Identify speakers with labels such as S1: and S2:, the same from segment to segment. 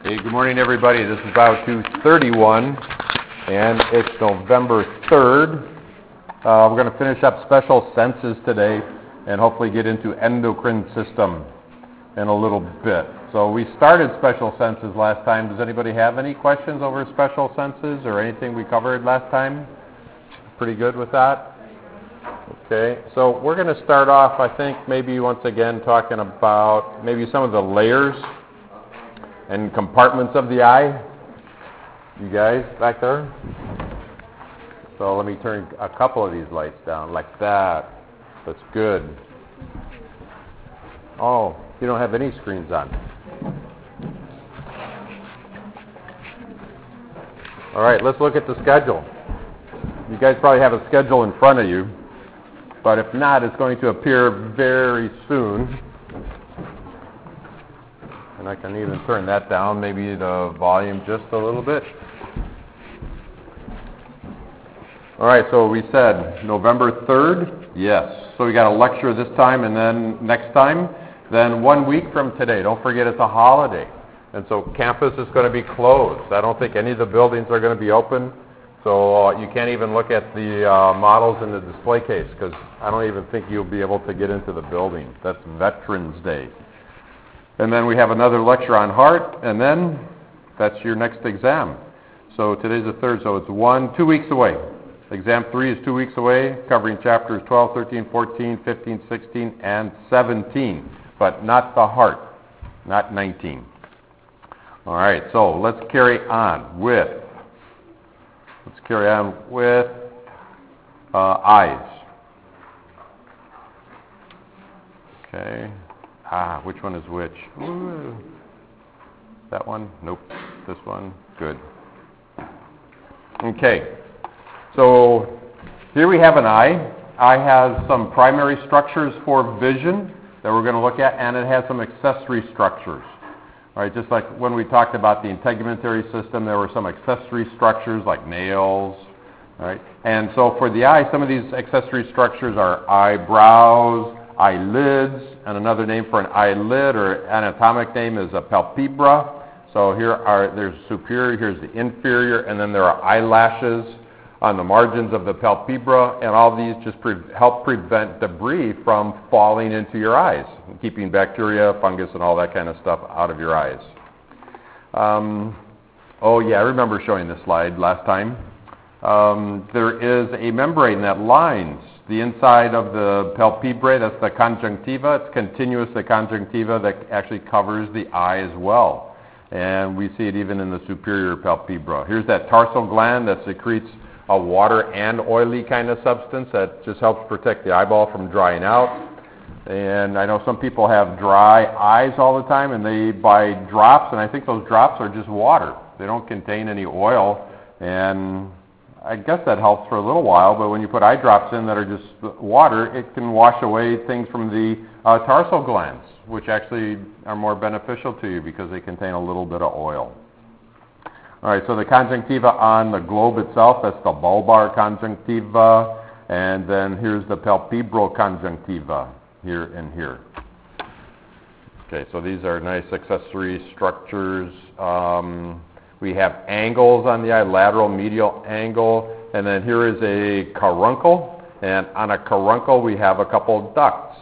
S1: Hey, good morning, everybody. This is Bio 231, and it's November 3rd. We're going to finish up special senses today and hopefully get into endocrine system in a little bit. So we started special senses last time. Does anybody have any questions over special senses or anything we covered last time? Pretty good with that? Okay, so we're going to start off, I think, maybe once again talking about maybe some of the layers and compartments of the eye. You guys back there? So let me turn a couple of these lights down like that. That's good. Oh, you don't have any screens on. All right, let's look at the schedule. You guys probably have a schedule in front of you, but if not, it's going to appear very soon. And I can even turn that down, maybe the volume just a little bit. All right, so we said November 3rd, yes. So we got a lecture this time and then next time. Then 1 week from today, don't forget it's a holiday. And so campus is going to be closed. I don't think any of the buildings are going to be open. So you can't even look at the models in the display case because I don't even think you'll be able to get into the building. That's Veterans Day. And then we have another lecture on heart, and then that's your next exam. So today's the 3rd, so it's 2 weeks away. Exam 3 is 2 weeks away, covering chapters 12, 13, 14, 15, 16, and 17, but not the heart, not 19. All right, so let's carry on with eyes. Okay. Which one is which? Ooh. That one? Nope. This one? Good. Okay. So here we have an eye. Eye has some primary structures for vision that we're going to look at, and it has some accessory structures. All right, just like when we talked about the integumentary system, there were some accessory structures like nails. All right, and so for the eye, some of these accessory structures are eyebrows, eyelids, and another name for an eyelid or anatomic name is a palpebra. So there's superior, here's the inferior, and then there are eyelashes on the margins of the palpebra, and all these just help prevent debris from falling into your eyes, keeping bacteria, fungus, and all that kind of stuff out of your eyes. Oh yeah, I remember showing this slide last time. There is a membrane that lines the inside of the palpebrae, that's the conjunctiva. It's continuous, the conjunctiva that actually covers the eye as well. And we see it even in the superior palpebra. Here's that tarsal gland that secretes a water and oily kind of substance that just helps protect the eyeball from drying out. And I know some people have dry eyes all the time and they buy drops, and I think those drops are just water. They don't contain any oil, and I guess that helps for a little while, but when you put eye drops in that are just water, it can wash away things from the tarsal glands, which actually are more beneficial to you because they contain a little bit of oil. All right, so the conjunctiva on the globe itself, that's the bulbar conjunctiva, and then here's the palpebral conjunctiva, here and here. Okay, so these are nice accessory structures. We have angles on the eye, lateral, medial angle, and then here is a caruncle, and on a caruncle we have a couple ducts.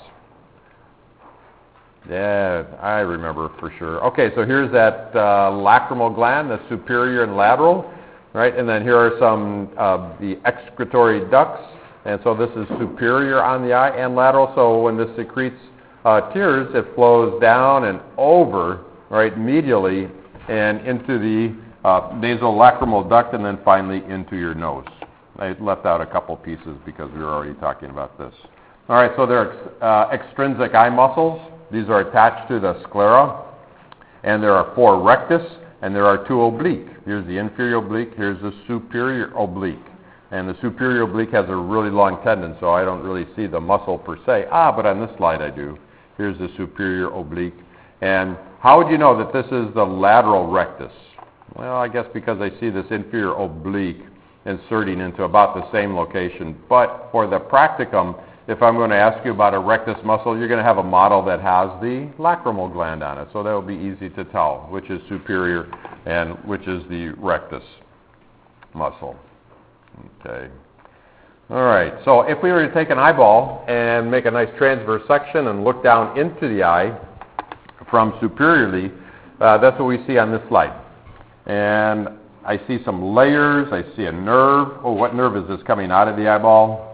S1: Yeah, I remember for sure. Okay, so here's that lacrimal gland, the superior and lateral, right? And then here are some of the excretory ducts, and so this is superior on the eye and lateral, so when this secretes tears, it flows down and over, right, medially, and into the nasolacrimal duct, and then finally into your nose. I left out a couple pieces because we were already talking about this. All right, so there are extrinsic eye muscles. These are attached to the sclera, and there are 4 rectus, and there are 2 oblique. Here's the inferior oblique, here's the superior oblique. And the superior oblique has a really long tendon, so I don't really see the muscle per se. But on this slide I do. Here's the superior oblique. And how would you know that this is the lateral rectus? Well, I guess because I see this inferior oblique inserting into about the same location. But for the practicum, if I'm going to ask you about a rectus muscle, you're going to have a model that has the lacrimal gland on it. So that will be easy to tell which is superior and which is the rectus muscle. Okay. All right. So if we were to take an eyeball and make a nice transverse section and look down into the eye from superiorly, that's what we see on this slide. And I see some layers. I see a nerve. Oh, what nerve is this coming out of the eyeball?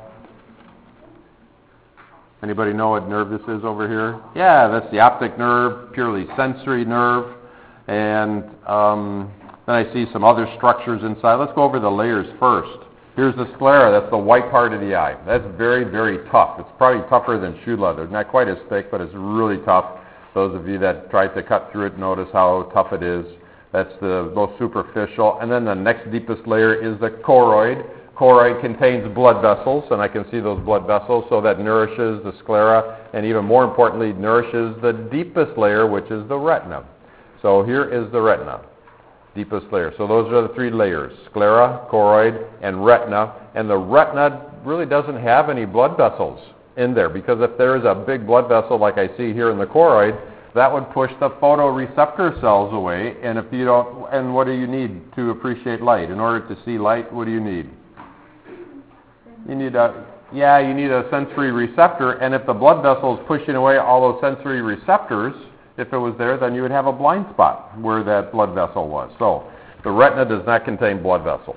S1: Anybody know what nerve this is over here? Yeah, that's the optic nerve, purely sensory nerve. And then I see some other structures inside. Let's go over the layers first. Here's the sclera. That's the white part of the eye. That's very, very tough. It's probably tougher than shoe leather. Not quite as thick, but it's really tough. Those of you that tried to cut through it notice how tough it is. That's the most superficial. And then the next deepest layer is the choroid. Choroid contains blood vessels, and I can see those blood vessels, so that nourishes the sclera, and even more importantly, nourishes the deepest layer, which is the retina. So here is the retina, deepest layer. So those are the three layers, sclera, choroid, and retina. And the retina really doesn't have any blood vessels in there, because if there is a big blood vessel like I see here in the choroid, that would push the photoreceptor cells away. And if you don't, and what do you need to appreciate light? In order to see light, what do you need? You need a sensory receptor, and if the blood vessel is pushing away all those sensory receptors, if it was there, then you would have a blind spot where that blood vessel was. So the retina does not contain blood vessels.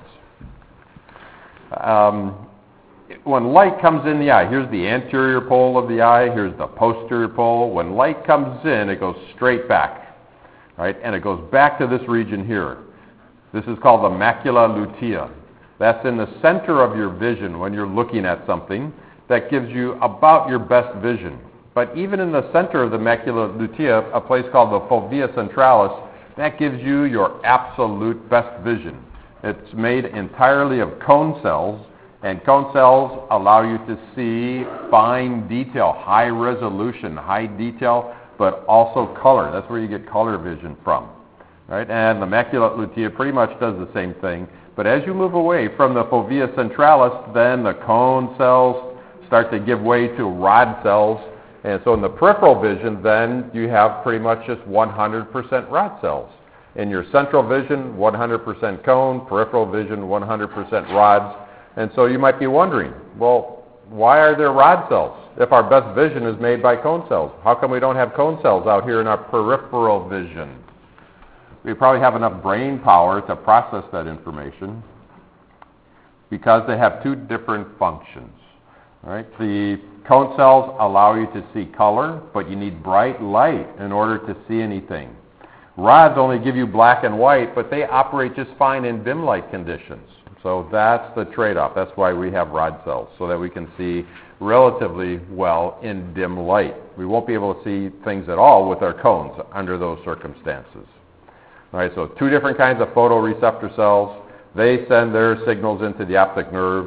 S1: When light comes in the eye, here's the anterior pole of the eye, here's the posterior pole. When light comes in, it goes straight back, right? And it goes back to this region here. This is called the macula lutea. That's in the center of your vision when you're looking at something. That gives you about your best vision. But even in the center of the macula lutea, a place called the fovea centralis, that gives you your absolute best vision. It's made entirely of cone cells, and cone cells allow you to see fine detail, high resolution, high detail, but also color. That's where you get color vision from, right? And the macula lutea pretty much does the same thing. But as you move away from the fovea centralis, then the cone cells start to give way to rod cells. And so in the peripheral vision, then you have pretty much just 100% rod cells. In your central vision, 100% cone, peripheral vision, 100% rods. And so you might be wondering, well, why are there rod cells if our best vision is made by cone cells? How come we don't have cone cells out here in our peripheral vision? We probably have enough brain power to process that information because they have two different functions. Right? The cone cells allow you to see color, but you need bright light in order to see anything. Rods only give you black and white, but they operate just fine in dim light conditions. So that's the trade-off. That's why we have rod cells, so that we can see relatively well in dim light. We won't be able to see things at all with our cones under those circumstances. All right, so two different kinds of photoreceptor cells. They send their signals into the optic nerve.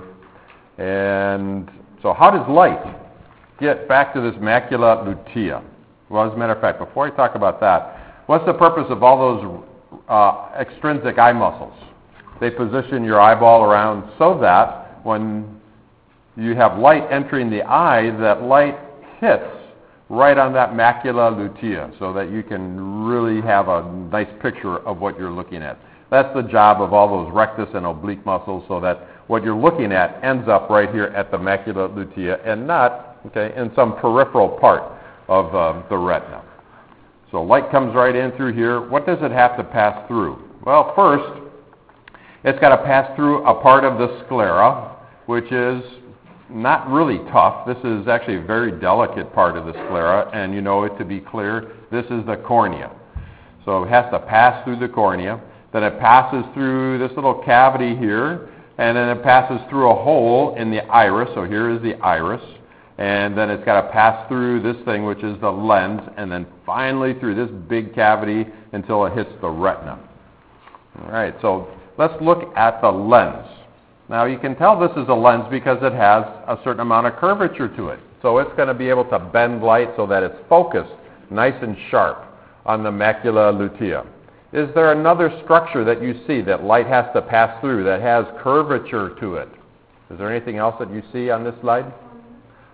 S1: And so how does light get back to this macula lutea? Well, as a matter of fact, before I talk about that, what's the purpose of all those extrinsic eye muscles? They position your eyeball around so that when you have light entering the eye, that light hits right on that macula lutea so that you can really have a nice picture of what you're looking at. That's the job of all those rectus and oblique muscles, so that what you're looking at ends up right here at the macula lutea and not, in some peripheral part of the retina. So light comes right in through here. What does it have to pass through? Well, first, it's got to pass through a part of the sclera, which is not really tough. This is actually a very delicate part of the sclera, and you know it to be clear. This is the cornea. So it has to pass through the cornea. Then it passes through this little cavity here, and then it passes through a hole in the iris. So here is the iris. And then it's got to pass through this thing, which is the lens, and then finally through this big cavity until it hits the retina. All right, so let's look at the lens. Now you can tell this is a lens because it has a certain amount of curvature to it. So it's going to be able to bend light so that it's focused nice and sharp on the macula lutea. Is there another structure that you see that light has to pass through that has curvature to it? Is there anything else that you see on this slide?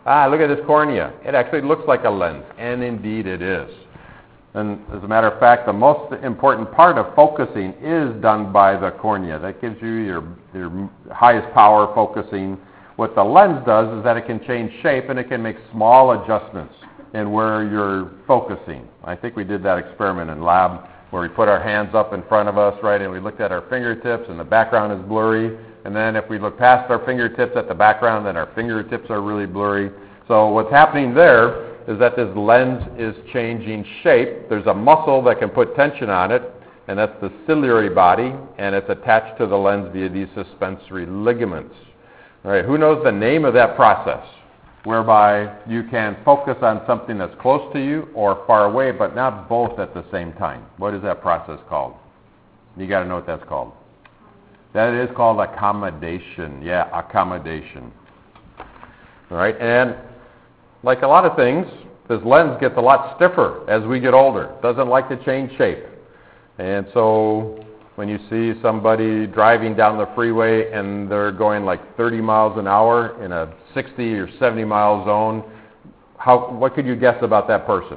S1: Look at this cornea. It actually looks like a lens, and indeed it is. And as a matter of fact, the most important part of focusing is done by the cornea. That gives you your highest power focusing. What the lens does is that it can change shape and it can make small adjustments in where you're focusing. I think we did that experiment in lab where we put our hands up in front of us, right, and we looked at our fingertips and the background is blurry. And then if we look past our fingertips at the background, then our fingertips are really blurry. So what's happening there is that this lens is changing shape. There's a muscle that can put tension on it, and that's the ciliary body, and it's attached to the lens via these suspensory ligaments. All right, who knows the name of that process, whereby you can focus on something that's close to you or far away, but not both at the same time? What is that process called? You got to know what that's called. That is called accommodation. Yeah, accommodation. All right, and like a lot of things, this lens gets a lot stiffer as we get older. It doesn't like to change shape. And so when you see somebody driving down the freeway and they're going like 30 miles an hour in a 60 or 70 mile zone, what could you guess about that person?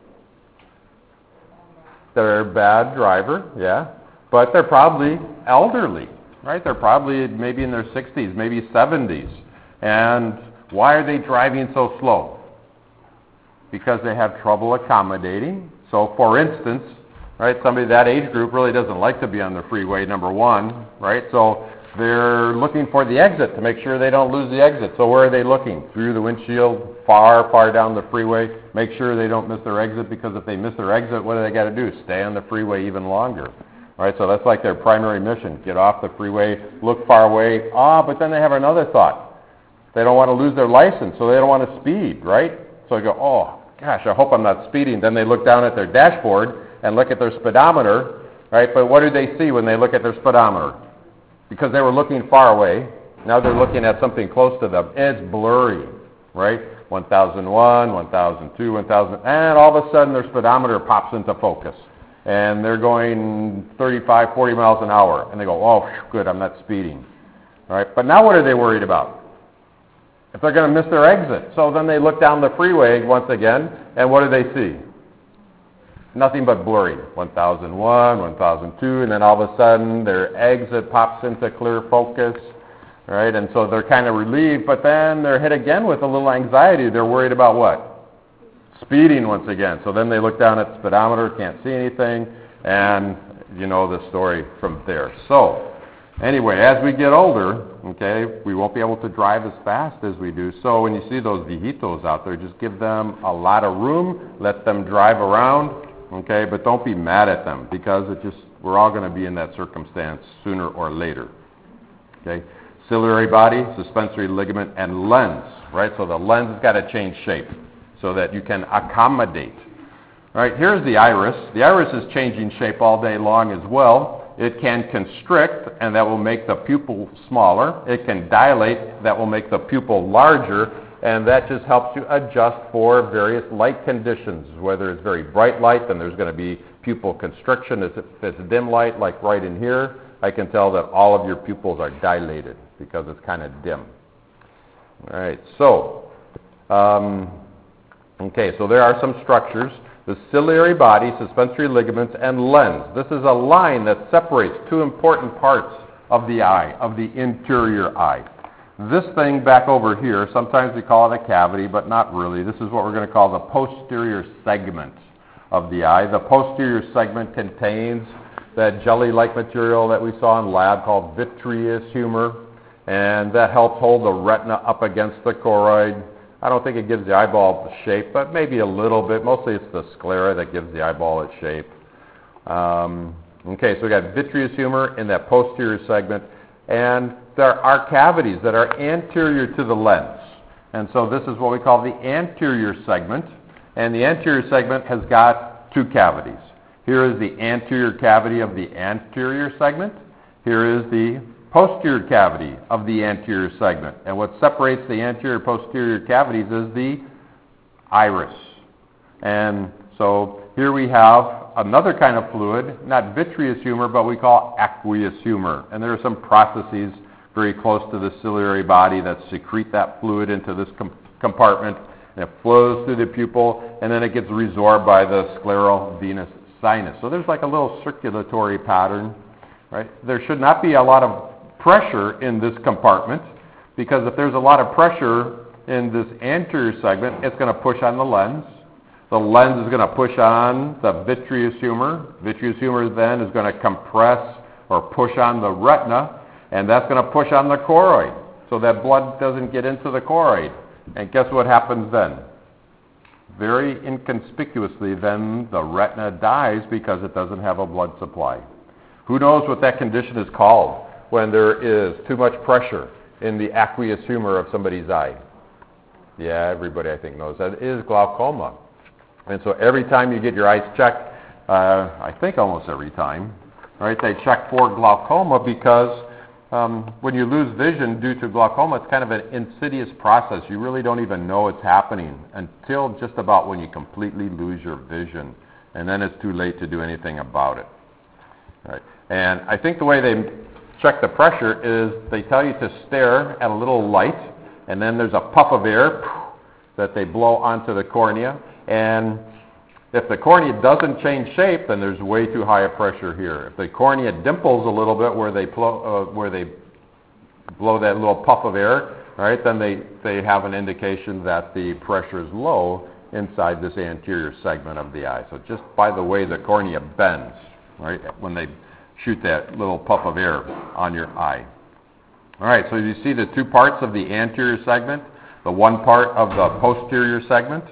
S1: They're a bad driver, yeah, but they're probably elderly, right? They're probably maybe in their 60s, maybe 70s. And why are they driving so slow? Because they have trouble accommodating. So, for instance, right, somebody that age group really doesn't like to be on the freeway, number one, right? So they're looking for the exit to make sure they don't lose the exit. So where are they looking? Through the windshield, far, far down the freeway, make sure they don't miss their exit, because if they miss their exit, what do they got to do? Stay on the freeway even longer. Right, so that's like their primary mission. Get off the freeway, look far away. But then they have another thought. They don't want to lose their license, so they don't want to speed, right? So they go, oh, gosh, I hope I'm not speeding. Then they look down at their dashboard and look at their speedometer, right? But what do they see when they look at their speedometer? Because they were looking far away, now they're looking at something close to them. It's blurry, right? 1001, 1002, 1000, and all of a sudden their speedometer pops into focus. And they're going 35, 40 miles an hour. And they go, oh, good, I'm not speeding. All right, but now what are they worried about? If they're going to miss their exit. So then they look down the freeway once again, and what do they see? Nothing but blurry. 1001, 1002, and then all of a sudden their exit pops into clear focus. Right, and so they're kind of relieved, but then they're hit again with a little anxiety. They're worried about what? Speeding once again. So then they look down at the speedometer, can't see anything, and you know the story from there. So anyway, as we get older, okay, we won't be able to drive as fast as we do. So when you see those viejitos out there, just give them a lot of room, let them drive around, okay, but don't be mad at them, because we're all going to be in that circumstance sooner or later. Okay, ciliary body, suspensory ligament, and lens, right? So the lens has got to change shape so that you can accommodate. All right, here's the iris. The iris is changing shape all day long as well. It can constrict, and that will make the pupil smaller. It can dilate, that will make the pupil larger, and that just helps you adjust for various light conditions. Whether it's very bright light, then there's going to be pupil constriction. If it's dim light, like right in here, I can tell that all of your pupils are dilated because it's kind of dim. All right, so, so there are some structures. The ciliary body, suspensory ligaments, and lens. This is a line that separates two important parts of the eye, of the interior eye. This thing back over here, sometimes we call it a cavity, but not really. This is what we're going to call the posterior segment of the eye. The posterior segment contains that jelly-like material that we saw in lab called vitreous humor, and that helps hold the retina up against the choroid. I don't think it gives the eyeball the shape, but maybe a little bit. Mostly it's the sclera that gives the eyeball its shape. So we got vitreous humor in that posterior segment, and there are cavities that are anterior to the lens. And so this is what we call the anterior segment, and the anterior segment has got two cavities. Here is the anterior cavity of the anterior segment. Here is the posterior cavity of the anterior segment. And what separates the anterior-posterior cavities is the iris. And so here we have another kind of fluid, not vitreous humor, but we call aqueous humor. And there are some processes very close to the ciliary body that secrete that fluid into this compartment, and it flows through the pupil, and then it gets resorbed by the scleral venous sinus. So there's like a little circulatory pattern, right? There should not be a lot of pressure in this compartment, because if there's a lot of pressure in this anterior segment, it's going to push on the lens. The lens is going to push on the vitreous humor. Vitreous humor then is going to compress or push on the retina, and that's going to push on the choroid, so that blood doesn't get into the choroid. And guess what happens then? Very inconspicuously, then the retina dies because it doesn't have a blood supply. Who knows what that condition is called when there is too much pressure in the aqueous humor of somebody's eye? Yeah, everybody I think knows that. It is glaucoma. And so every time you get your eyes checked, I think almost every time, right, they check for glaucoma, because when you lose vision due to glaucoma, it's kind of an insidious process. You really don't even know it's happening until just about when you completely lose your vision, and then it's too late to do anything about it. Right. And I think the way they check the pressure is they tell you to stare at a little light, and then there's a puff of air that they blow onto the cornea, and if the cornea doesn't change shape, then there's way too high a pressure here. If the cornea dimples a little bit where they blow that little puff of air, right, then they have an indication that the pressure is low inside this anterior segment of the eye. So just by the way the cornea bends, right, when they shoot that little puff of air on your eye. All right, so you see the two parts of the anterior segment, the one part of the posterior segment.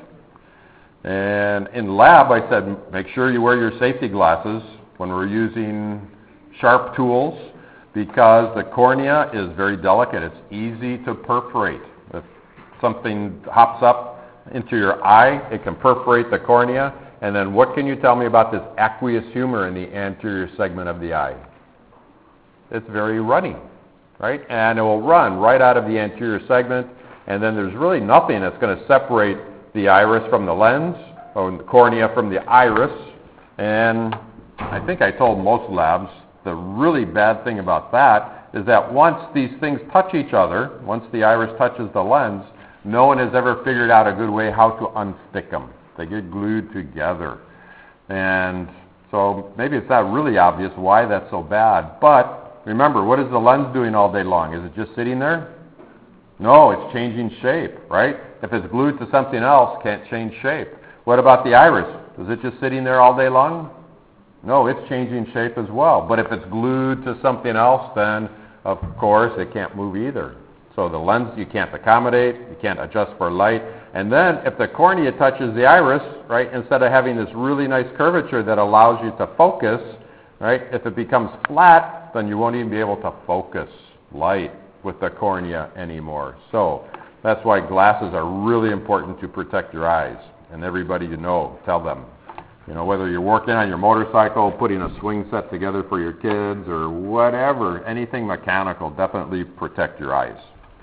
S1: And in lab, I said, make sure you wear your safety glasses when we're using sharp tools, because the cornea is very delicate. It's easy to perforate. If something hops up into your eye, it can perforate the cornea. And then what can you tell me about this aqueous humor in the anterior segment of the eye? It's very runny, right? And it will run right out of the anterior segment, and then there's really nothing that's going to separate the iris from the lens, or the cornea from the iris. And I think I told most labs, the really bad thing about that is that once these things touch each other, once the iris touches the lens, no one has ever figured out a good way how to unstick them. They get glued together. And so maybe it's not really obvious why that's so bad. But remember, what is the lens doing all day long? Is it just sitting there? No, it's changing shape, right? If it's glued to something else, can't change shape. What about the iris? Is it just sitting there all day long? No, it's changing shape as well. But if it's glued to something else, then of course it can't move either. So the lens you can't accommodate, you can't adjust for light. And then if the cornea touches the iris, right, instead of having this really nice curvature that allows you to focus, right, if it becomes flat, then you won't even be able to focus light with the cornea anymore. So that's why glasses are really important to protect your eyes. And everybody you know, tell them. You know, whether you're working on your motorcycle, putting a swing set together for your kids, or whatever, anything mechanical, definitely protect your eyes.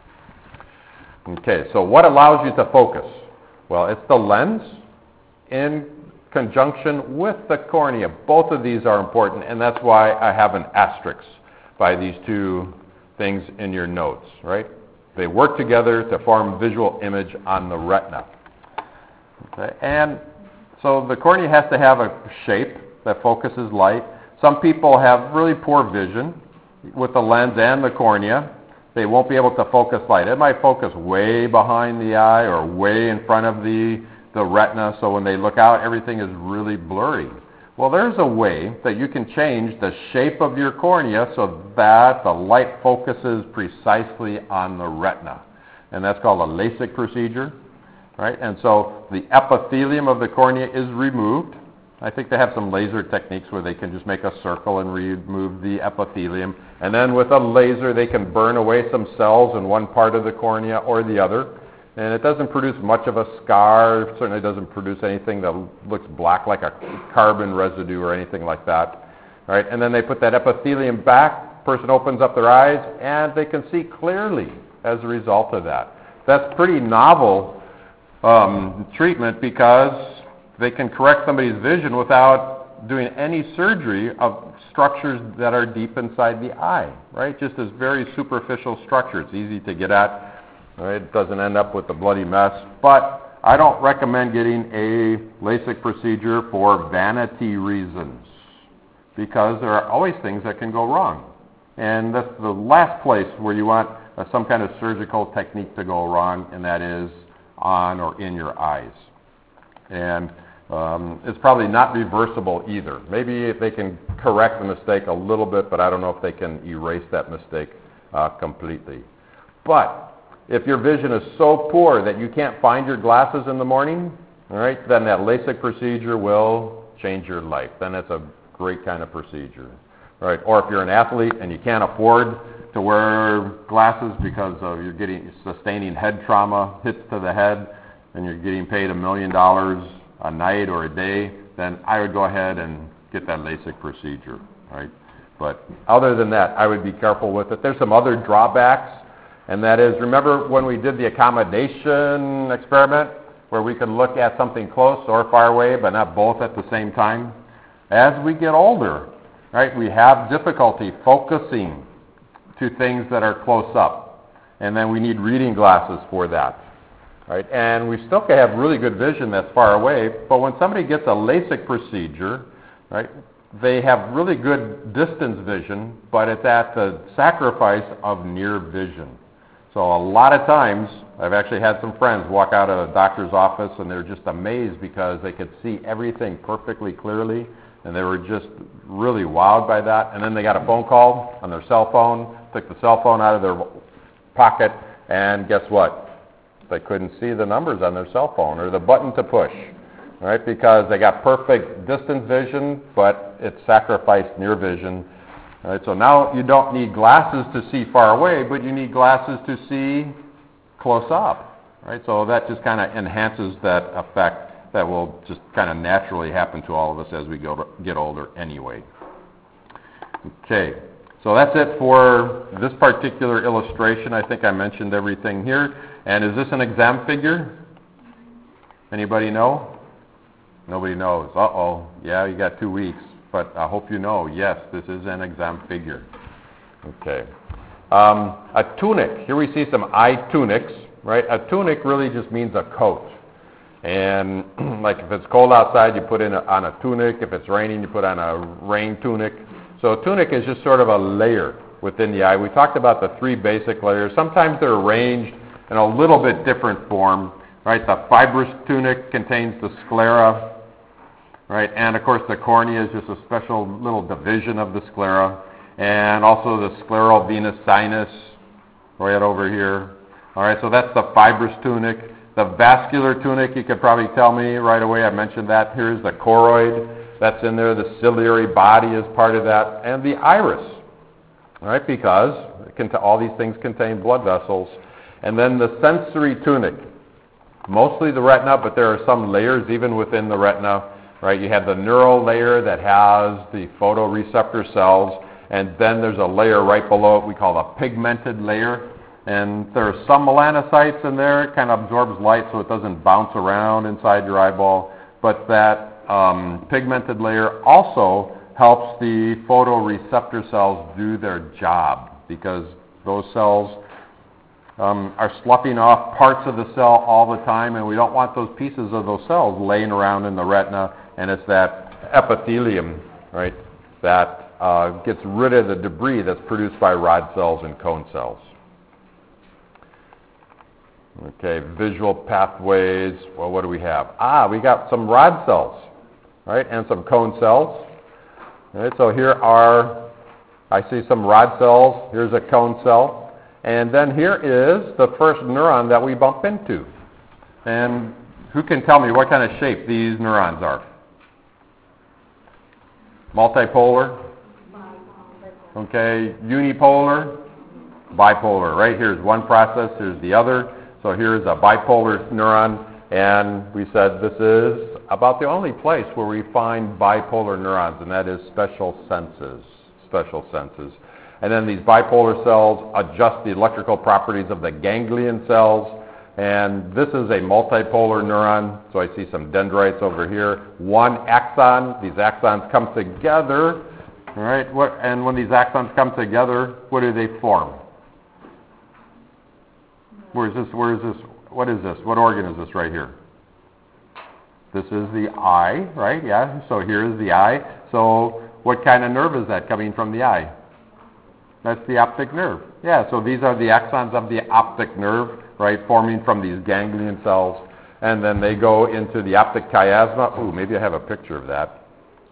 S1: Okay, so what allows you to focus? Well, it's the lens in conjunction with the cornea. Both of these are important, and that's why I have an asterisk by these two things in your notes, right? They work together to form visual image on the retina. Okay? And so the cornea has to have a shape that focuses light. Some people have really poor vision with the lens and the cornea. They won't be able to focus light. It might focus way behind the eye or way in front of the retina, so when they look out, everything is really blurry. Well, there's a way that you can change the shape of your cornea so that the light focuses precisely on the retina. And that's called a LASIK procedure, right? And so the epithelium of the cornea is removed. I think they have some laser techniques where they can just make a circle and remove the epithelium. And then with a laser, they can burn away some cells in one part of the cornea or the other. And it doesn't produce much of a scar. It certainly doesn't produce anything that looks black like a carbon residue or anything like that. All right? And then they put that epithelium back. Person opens up their eyes, and they can see clearly as a result of that. That's pretty novel treatment, because they can correct somebody's vision without doing any surgery of structures that are deep inside the eye, right? Just this very superficial structure. It's easy to get at. Right? It doesn't end up with a bloody mess. But I don't recommend getting a LASIK procedure for vanity reasons, because there are always things that can go wrong. And that's the last place where you want some kind of surgical technique to go wrong, and that is on or in your eyes. And it's probably not reversible either. Maybe they can correct the mistake a little bit, but I don't know if they can erase that mistake completely. But if your vision is so poor that you can't find your glasses in the morning, all right, then that LASIK procedure will change your life. Then it's a great kind of procedure. Right? Or if you're an athlete and you can't afford to wear glasses because of you're sustaining head trauma, hits to the head, and you're getting paid $1 million a night or a day, then I would go ahead and get that LASIK procedure. Right? But other than that, I would be careful with it. There's some other drawbacks, and that is, remember when we did the accommodation experiment where we could look at something close or far away but not both at the same time? As we get older, right, we have difficulty focusing to things that are close up, and then we need reading glasses for that, right? And we still can have really good vision that's far away, but when somebody gets a LASIK procedure, right, they have really good distance vision, but it's at the sacrifice of near vision. So a lot of times, I've actually had some friends walk out of a doctor's office and they're just amazed because they could see everything perfectly clearly, and they were just really wowed by that. And then they got a phone call on their cell phone, took the cell phone out of their pocket, and guess what? They couldn't see the numbers on their cell phone or the button to push, right? Because they got perfect distance vision, but it sacrificed near vision. Right? So now you don't need glasses to see far away, but you need glasses to see close up, right? So that just kind of enhances that effect that will just kind of naturally happen to all of us as we get older anyway. Okay, so that's it for this particular illustration. I think I mentioned everything here. And is this an exam figure? Anybody know? Nobody knows. Uh-oh. Yeah, you got 2 weeks. But I hope you know, yes, this is an exam figure. Okay. A tunic. Here we see some eye tunics, right? A tunic really just means a coat. And like if it's cold outside, you put on a tunic. If it's raining, you put on a rain tunic. So a tunic is just sort of a layer within the eye. We talked about the 3 basic layers. Sometimes they're arranged in a little bit different form, right? The fibrous tunic contains the sclera, right? And of course the cornea is just a special little division of the sclera. And also the scleral venous sinus right over here. All right, so that's the fibrous tunic. The vascular tunic, you could probably tell me right away. I mentioned that. Here's the choroid. That's in there. The ciliary body is part of that. And the iris, all right, because all these things contain blood vessels. And then the sensory tunic, mostly the retina, but there are some layers even within the retina, right? You have the neural layer that has the photoreceptor cells, and then there's a layer right below it we call a pigmented layer. And there are some melanocytes in there. It kind of absorbs light so it doesn't bounce around inside your eyeball. But that pigmented layer also helps the photoreceptor cells do their job, because those cells are sloughing off parts of the cell all the time, and we don't want those pieces of those cells laying around in the retina. And it's that epithelium, right, that gets rid of the debris that's produced by rod cells and cone cells. Okay, visual pathways. Well, what do we have? We got some rod cells, right, and some cone cells. All right, so here I see some rod cells. Here's a cone cell. And then here is the first neuron that we bump into. And who can tell me what kind of shape these neurons are? Multipolar? Okay, unipolar? Bipolar, right? Here's one process, here's the other. So here's a bipolar neuron, and we said this is about the only place where we find bipolar neurons, and that is special senses. And then these bipolar cells adjust the electrical properties of the ganglion cells, and this is a multipolar neuron. So I see some dendrites over here. One axon, these axons come together, right? And when these axons come together, what do they form? Where is this? What is this? What organ is this right here? This is the eye, right? Yeah, so here is the eye. So what kind of nerve is that coming from the eye? That's the optic nerve. Yeah, so these are the axons of the optic nerve, right, forming from these ganglion cells. And then they go into the optic chiasma. Ooh, maybe I have a picture of that.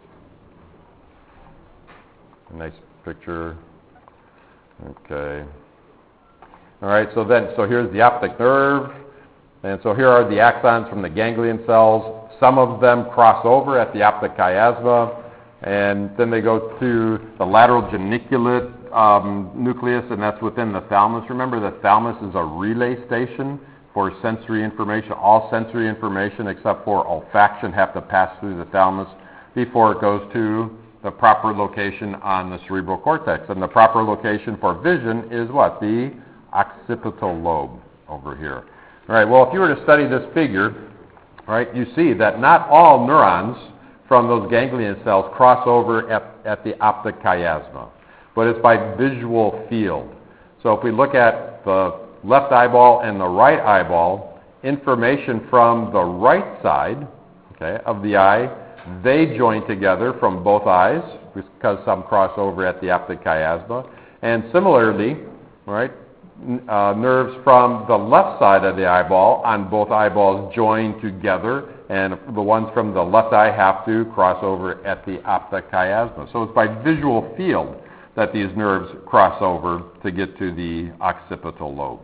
S1: A nice picture. Okay. All right, so here's the optic nerve. And so here are the axons from the ganglion cells. Some of them cross over at the optic chiasma, and then they go to the lateral geniculate nucleus, and that's within the thalamus. Remember, the thalamus is a relay station for sensory information. All sensory information except for olfaction have to pass through the thalamus before it goes to the proper location on the cerebral cortex. And the proper location for vision is what? The occipital lobe over here. All right, well, if you were to study this figure, right, you see that not all neurons from those ganglion cells cross over at the optic chiasma, but it's by visual field. So if we look at the left eyeball and the right eyeball, information from the right side, okay, of the eye, they join together from both eyes because some cross over at the optic chiasma. And similarly, right, nerves from the left side of the eyeball on both eyeballs join together, and the ones from the left eye have to cross over at the optic chiasma. So it's by visual field that these nerves cross over to get to the occipital lobe.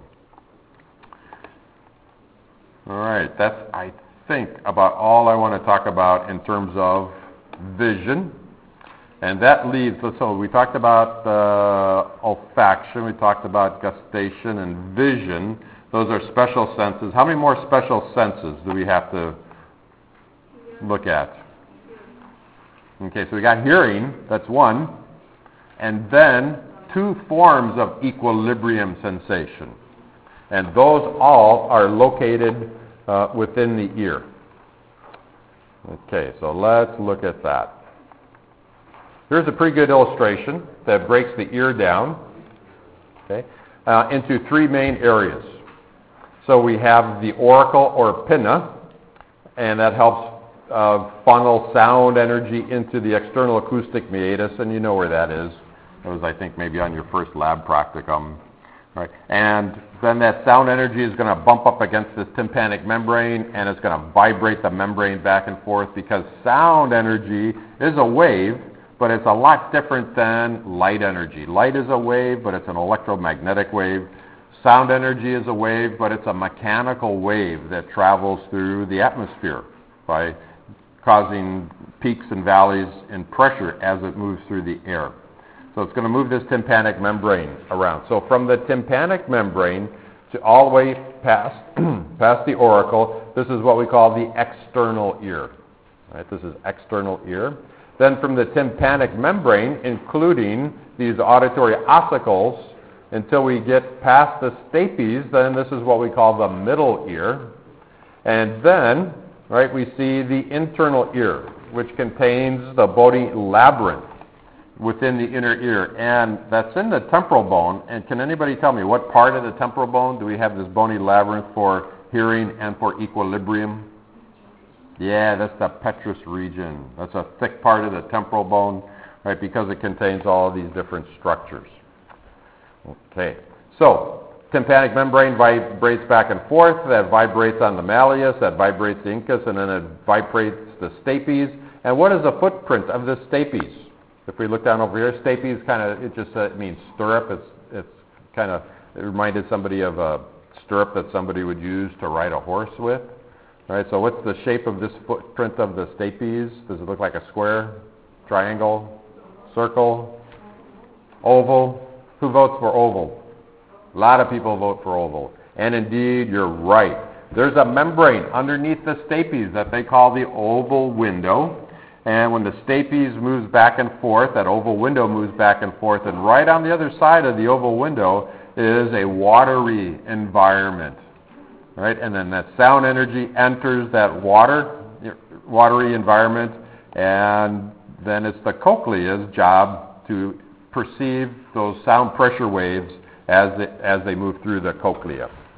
S1: All right, that's, I think, about all I want to talk about in terms of vision. And that leads, so we talked about olfaction, we talked about gustation and vision. Those are special senses. How many more special senses do we have to look at? Okay, so we got hearing, that's one, and then two forms of equilibrium sensation. And those all are located within the ear. Okay, so let's look at that. Here's a pretty good illustration that breaks the ear down, okay, into three main areas. So we have the auricle or pinna, and that helps funnel sound energy into the external acoustic meatus, and you know where that is. It was, I think, maybe on your first lab practicum. Right? And then that sound energy is going to bump up against this tympanic membrane, and it's going to vibrate the membrane back and forth, because sound energy is a wave, but it's a lot different than light energy. Light is a wave, but it's an electromagnetic wave. Sound energy is a wave, but it's a mechanical wave that travels through the atmosphere by causing peaks and valleys in pressure as it moves through the air. So it's going to move this tympanic membrane around. So from the tympanic membrane to all the way past the auricle, this is what we call the external ear. Right? This is external ear. Then from the tympanic membrane, including these auditory ossicles, until we get past the stapes, then this is what we call the middle ear. And then, right, we see the internal ear, which contains the bony labyrinth within the inner ear. And that's in the temporal bone. And can anybody tell me what part of the temporal bone do we have this bony labyrinth for hearing and for equilibrium? Yeah, that's the petrous region. That's a thick part of the temporal bone, right, because it contains all of these different structures. Okay, so tympanic membrane vibrates back and forth. That vibrates on the malleus, that vibrates the incus, and then it vibrates the stapes. And what is the footprint of the stapes? If we look down over here, stapes kind of, it means stirrup. It's kind of, it reminded somebody of a stirrup that somebody would use to ride a horse with. All right, so what's the shape of this footprint of the stapes? Does it look like a square, triangle, circle, oval? Who votes for oval? A lot of people vote for oval. And indeed, you're right. There's a membrane underneath the stapes that they call the oval window. And when the stapes moves back and forth, that oval window moves back and forth, and right on the other side of the oval window is a watery environment. Right? And then that sound energy enters that watery environment, and then it's the cochlea's job to perceive those sound pressure waves as they move through the cochlea.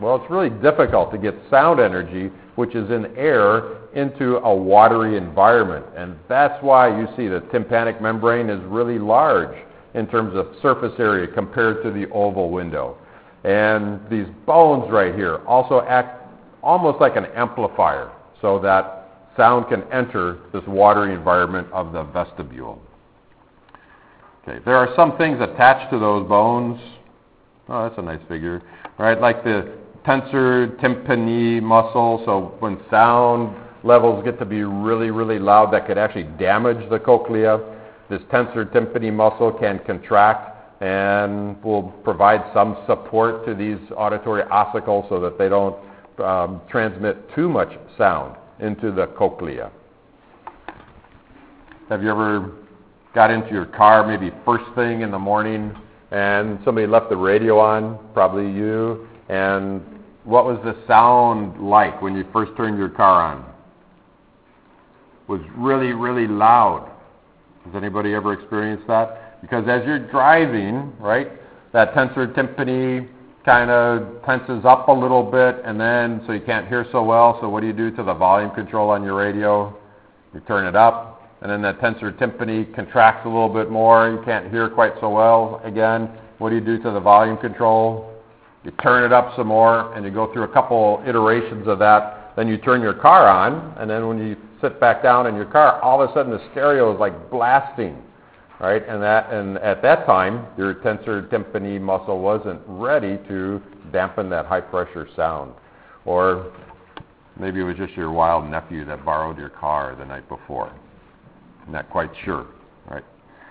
S1: Well, it's really difficult to get sound energy, which is in air, into a watery environment. And that's why you see the tympanic membrane is really large in terms of surface area compared to the oval window. And these bones right here also act almost like an amplifier so that sound can enter this watery environment of the vestibule. Okay, there are some things attached to those bones. Oh, that's a nice figure, right? Like the tensor tympani muscle. So when sound levels get to be really, really loud, that could actually damage the cochlea. This tensor tympani muscle can contract and will provide some support to these auditory ossicles so that they don't transmit too much sound into the cochlea. Have you ever got into your car maybe first thing in the morning and somebody left the radio on, probably you, and what was the sound like when you first turned your car on? It was really, really loud. Has anybody ever experienced that? Because as you're driving, right, that tensor tympani kind of tenses up a little bit, and then so you can't hear so well. So what do you do to the volume control on your radio? You turn it up, and then that tensor tympani contracts a little bit more. You can't hear quite so well again. What do you do to the volume control? You turn it up some more, and you go through a couple iterations of that. Then you turn your car on, and then when you sit back down in your car, all of a sudden the stereo is like blasting, right? And at that time, your tensor tympani muscle wasn't ready to dampen that high pressure sound. Or maybe it was just your wild nephew that borrowed your car the night before. I'm not quite sure, right?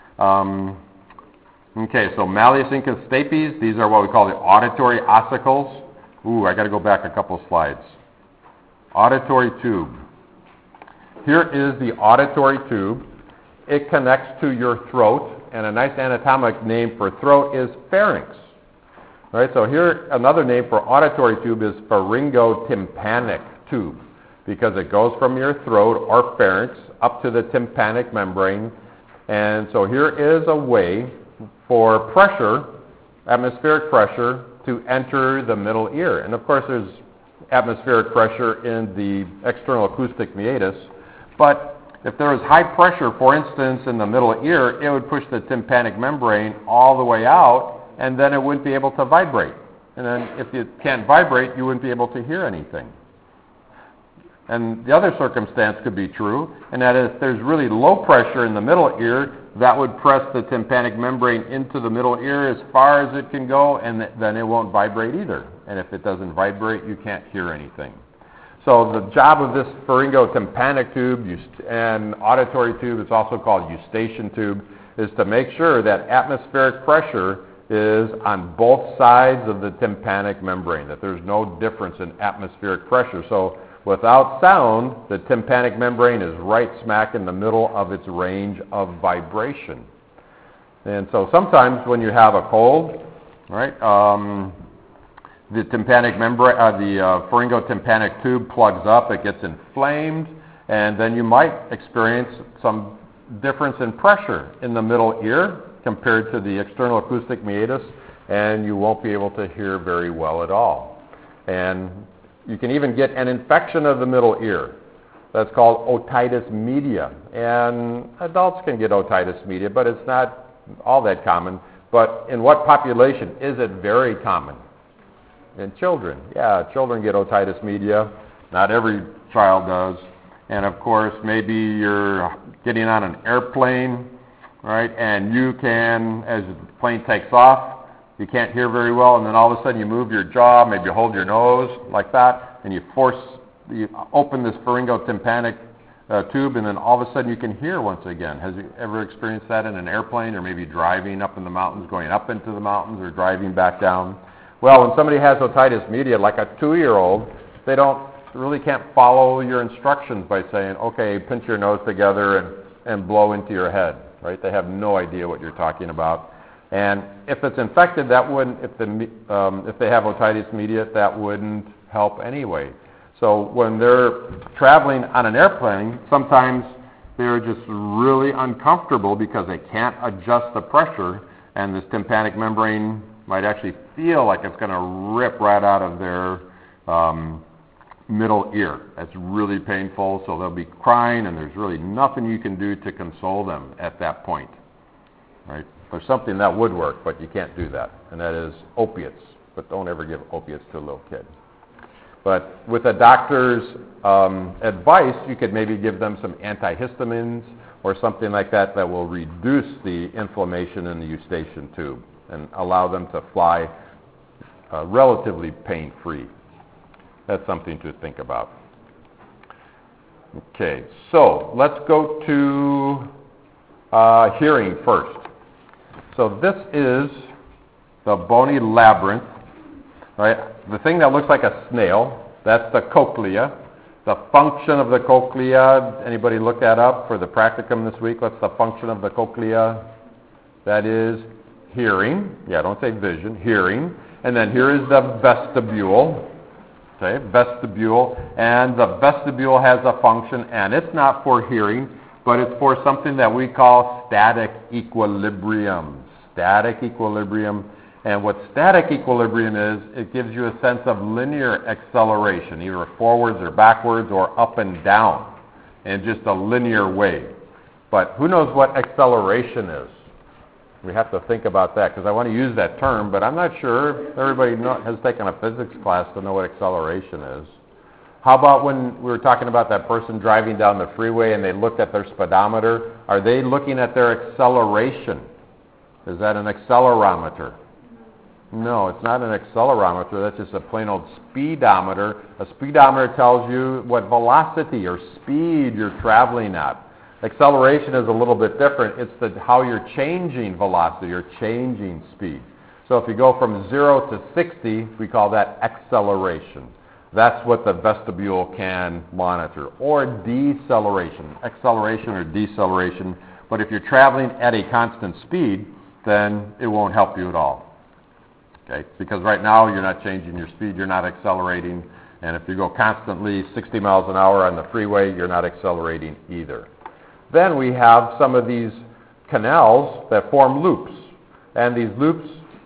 S1: Okay, so malleus incus stapes, these are what we call the auditory ossicles. Ooh, I got to go back a couple slides. Auditory tube. Here is the auditory tube. It connects to your throat, and a nice anatomic name for throat is pharynx. All right, so here another name for auditory tube is pharyngotympanic tube, because it goes from your throat or pharynx up to the tympanic membrane. And so here is a way for pressure, atmospheric pressure, to enter the middle ear. And of course there's atmospheric pressure in the external acoustic meatus, but if there was high pressure, for instance, in the middle ear, it would push the tympanic membrane all the way out, and then it wouldn't be able to vibrate. And then if it can't vibrate, you wouldn't be able to hear anything. And the other circumstance could be true, and that is if there's really low pressure in the middle ear, that would press the tympanic membrane into the middle ear as far as it can go, and then it won't vibrate either. And if it doesn't vibrate, you can't hear anything. So the job of this pharyngotympanic tube and auditory tube, it's also called eustachian tube, is to make sure that atmospheric pressure is on both sides of the tympanic membrane, that there's no difference in atmospheric pressure. So without sound, the tympanic membrane is right smack in the middle of its range of vibration. And so sometimes when you have a cold, right, the tympanic membrane, the pharyngotympanic tube plugs up, it gets inflamed, and then you might experience some difference in pressure in the middle ear compared to the external acoustic meatus, and you won't be able to hear very well at all. And you can even get an infection of the middle ear. That's called otitis media. And adults can get otitis media, but it's not all that common. But in what population is it very common? In children. Yeah, children get otitis media. Not every child does. And of course, maybe you're getting on an airplane, right? And you can, as the plane takes off, you can't hear very well, and then all of a sudden you move your jaw, maybe you hold your nose like that, and you open this pharyngotympanic tube, and then all of a sudden you can hear once again. Has you ever experienced that in an airplane, or maybe driving up in the mountains, going up into the mountains, or driving back down? Well, when somebody has otitis media, like a 2-year-old, they can't follow your instructions by saying, okay, pinch your nose together and blow into your head, right? They have no idea what you're talking about. And if it's infected, that wouldn't, if they have otitis media, that wouldn't help anyway. So when they're traveling on an airplane, sometimes they're just really uncomfortable because they can't adjust the pressure, and this tympanic membrane might actually feel like it's going to rip right out of their middle ear. That's really painful, so they'll be crying, and there's really nothing you can do to console them at that point. Right? There's something that would work, but you can't do that, and that is opiates. But don't ever give opiates to a little kid. But with a doctor's advice, you could maybe give them some antihistamines or something like that that will reduce the inflammation in the eustachian tube and allow them to fly relatively pain-free. That's something to think about. Okay, so let's go to hearing first. So this is the bony labyrinth, right? The thing that looks like a snail, that's the cochlea. The function of the cochlea, anybody look that up for the practicum this week? What's the function of the cochlea? That is hearing. Yeah, don't say vision, hearing. And then here is the vestibule. Okay, vestibule. And the vestibule has a function, and it's not for hearing, but it's for something that we call static equilibrium. Static equilibrium. And what static equilibrium is, it gives you a sense of linear acceleration, either forwards or backwards or up and down in just a linear way. But who knows what acceleration is? We have to think about that because I want to use that term, but I'm not sure everybody has taken a physics class to know what acceleration is. How about when we were talking about that person driving down the freeway and they looked at their speedometer? Are they looking at their acceleration? Is that an accelerometer? No, it's not an accelerometer. That's just a plain old speedometer. A speedometer tells you what velocity or speed you're traveling at. Acceleration is a little bit different. It's how you're changing velocity or changing speed. So if you go from 0 to 60, we call that acceleration. That's what the vestibule can monitor. Or deceleration, acceleration or deceleration. But if you're traveling at a constant speed, then it won't help you at all. Okay? Because right now you're not changing your speed, you're not accelerating, and if you go constantly 60 miles an hour on the freeway, you're not accelerating either. Then we have some of these canals that form loops, and these loops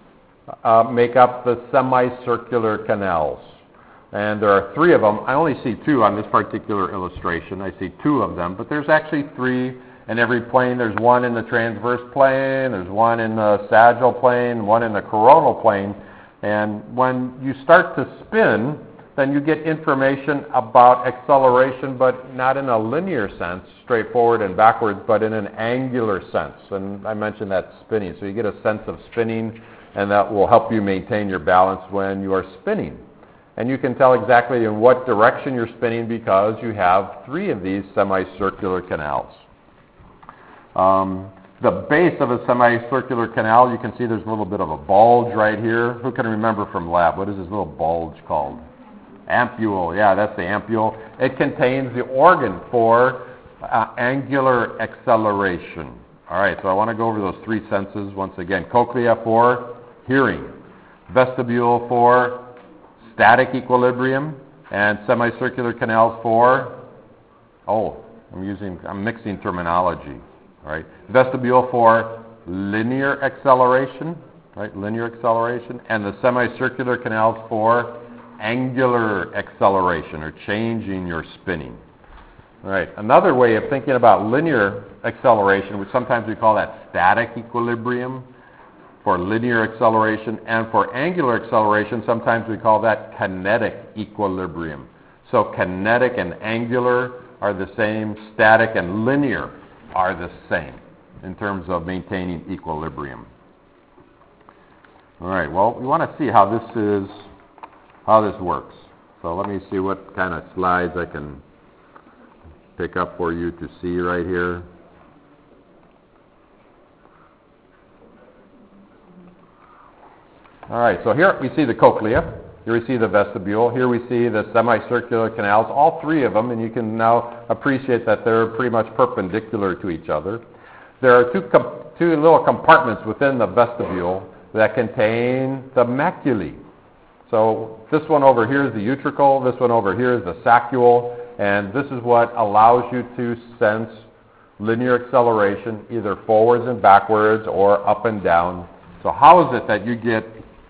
S1: make up the semicircular canals. And there are 3 of them. I only see 2 on this particular illustration. I see 2 of them, but there's actually 3 in every plane. There's 1 in the transverse plane, there's 1 in the sagittal plane, 1 in the coronal plane. And when you start to spin, then you get information about acceleration, but not in a linear sense, straightforward and backwards, but in an angular sense. And I mentioned that spinning. So you get a sense of spinning, and that will help you maintain your balance when you are spinning. And you can tell exactly in what direction you're spinning because you have 3 of these semicircular canals. The base of a semicircular canal, you can see there's a little bit of a bulge right here. Who can remember from lab? What is this little bulge called? Ampule. Yeah, that's the ampule. It contains the organ for angular acceleration. All right, so I want to go over those 3 senses once again. Cochlea for hearing, vestibule for static equilibrium, and semicircular canals for, I'm mixing terminology. All right, vestibule for linear acceleration, right, linear acceleration, and the semicircular canals for angular acceleration, or changing your spinning. All right, another way of thinking about linear acceleration, which sometimes we call that static equilibrium for linear acceleration, and for angular acceleration, sometimes we call that kinetic equilibrium. So kinetic and angular are the same, static and linear are the same in terms of maintaining equilibrium. All right, well, we want to see how this works. So let me see what kind of slides I can pick up for you to see right here. All right, so here we see the cochlea. Here we see the vestibule. Here we see the semicircular canals, all 3 of them, and you can now appreciate that they're pretty much perpendicular to each other. There are two little compartments within the vestibule that contain the maculae. So this one over here is the utricle, this one over here is the saccule, and this is what allows you to sense linear acceleration, either forwards and backwards or up and down. So how is it that you get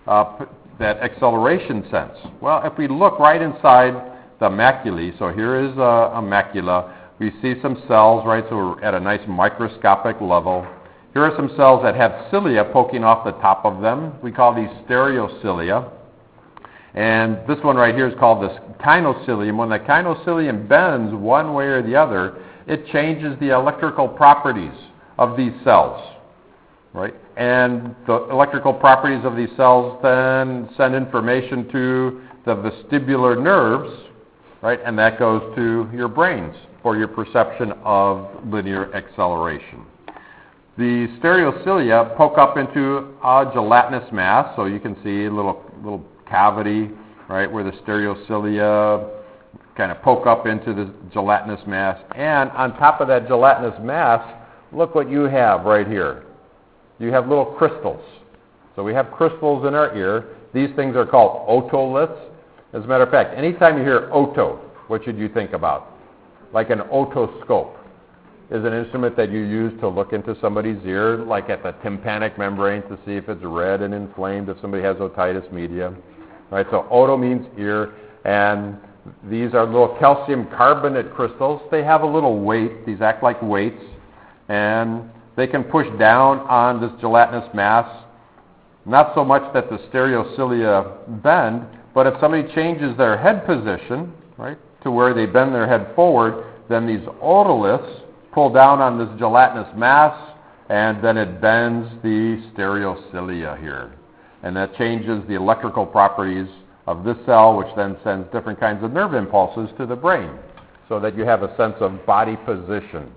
S1: that acceleration sense? Well, if we look right inside the maculae, so here is a macula, we see some cells, right, so we're at a nice microscopic level. Here are some cells that have cilia poking off the top of them. We call these stereocilia. And this one right here is called the kinocilium. When the kinocilium bends one way or the other, it changes the electrical properties of these cells, right? And the electrical properties of these cells then send information to the vestibular nerves, right? And that goes to your brains for your perception of linear acceleration. The stereocilia poke up into a gelatinous mass, so you can see a little cavity, right, where the stereocilia kind of poke up into the gelatinous mass. And on top of that gelatinous mass, look what you have right here. You have little crystals. So we have crystals in our ear. These things are called otoliths. As a matter of fact, anytime you hear oto, what should you think about? Like an otoscope is an instrument that you use to look into somebody's ear, like at the tympanic membrane to see if it's red and inflamed, if somebody has otitis media. Right, so oto means ear, and these are little calcium carbonate crystals. They have a little weight. These act like weights, and they can push down on this gelatinous mass, not so much that the stereocilia bend, but if somebody changes their head position, right, to where they bend their head forward, then these otoliths pull down on this gelatinous mass, and then it bends the stereocilia here. And that changes the electrical properties of this cell, which then sends different kinds of nerve impulses to the brain, so that you have a sense of body position.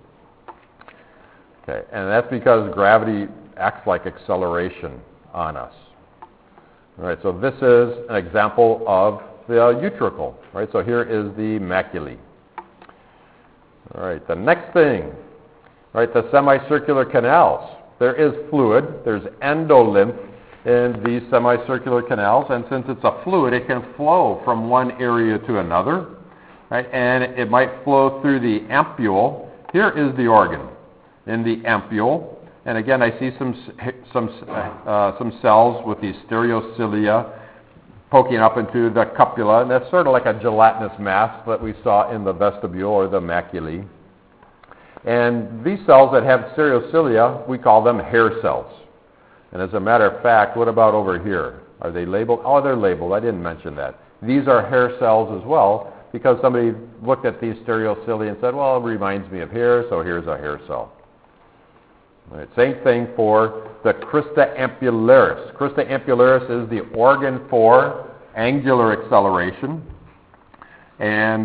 S1: Okay, and that's because gravity acts like acceleration on us. All right, so this is an example of the utricle. Right, so here is the maculae. All right, the next thing, right, the semicircular canals. There is fluid. There's endolymph in these semicircular canals, and since it's a fluid, it can flow from one area to another, right? And it might flow through the ampule. Here is the organ in the ampule, and again, I see some cells with these stereocilia poking up into the cupula, and that's sort of like a gelatinous mass that we saw in the vestibule or the maculae. And these cells that have stereocilia, we call them hair cells. And as a matter of fact, what about over here? Are they labeled? Oh, they're labeled. I didn't mention that. These are hair cells as well, because somebody looked at these stereocilia and said, well, it reminds me of hair, so here's a hair cell. All right, same thing for the crista ampularis. Crista ampularis is the organ for angular acceleration. And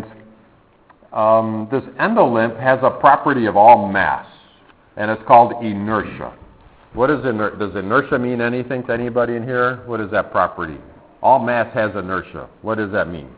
S1: this endolymph has a property of all mass, and it's called inertia. What is inertia? Does inertia mean anything to anybody in here? What is that property? All mass has inertia. What does that mean?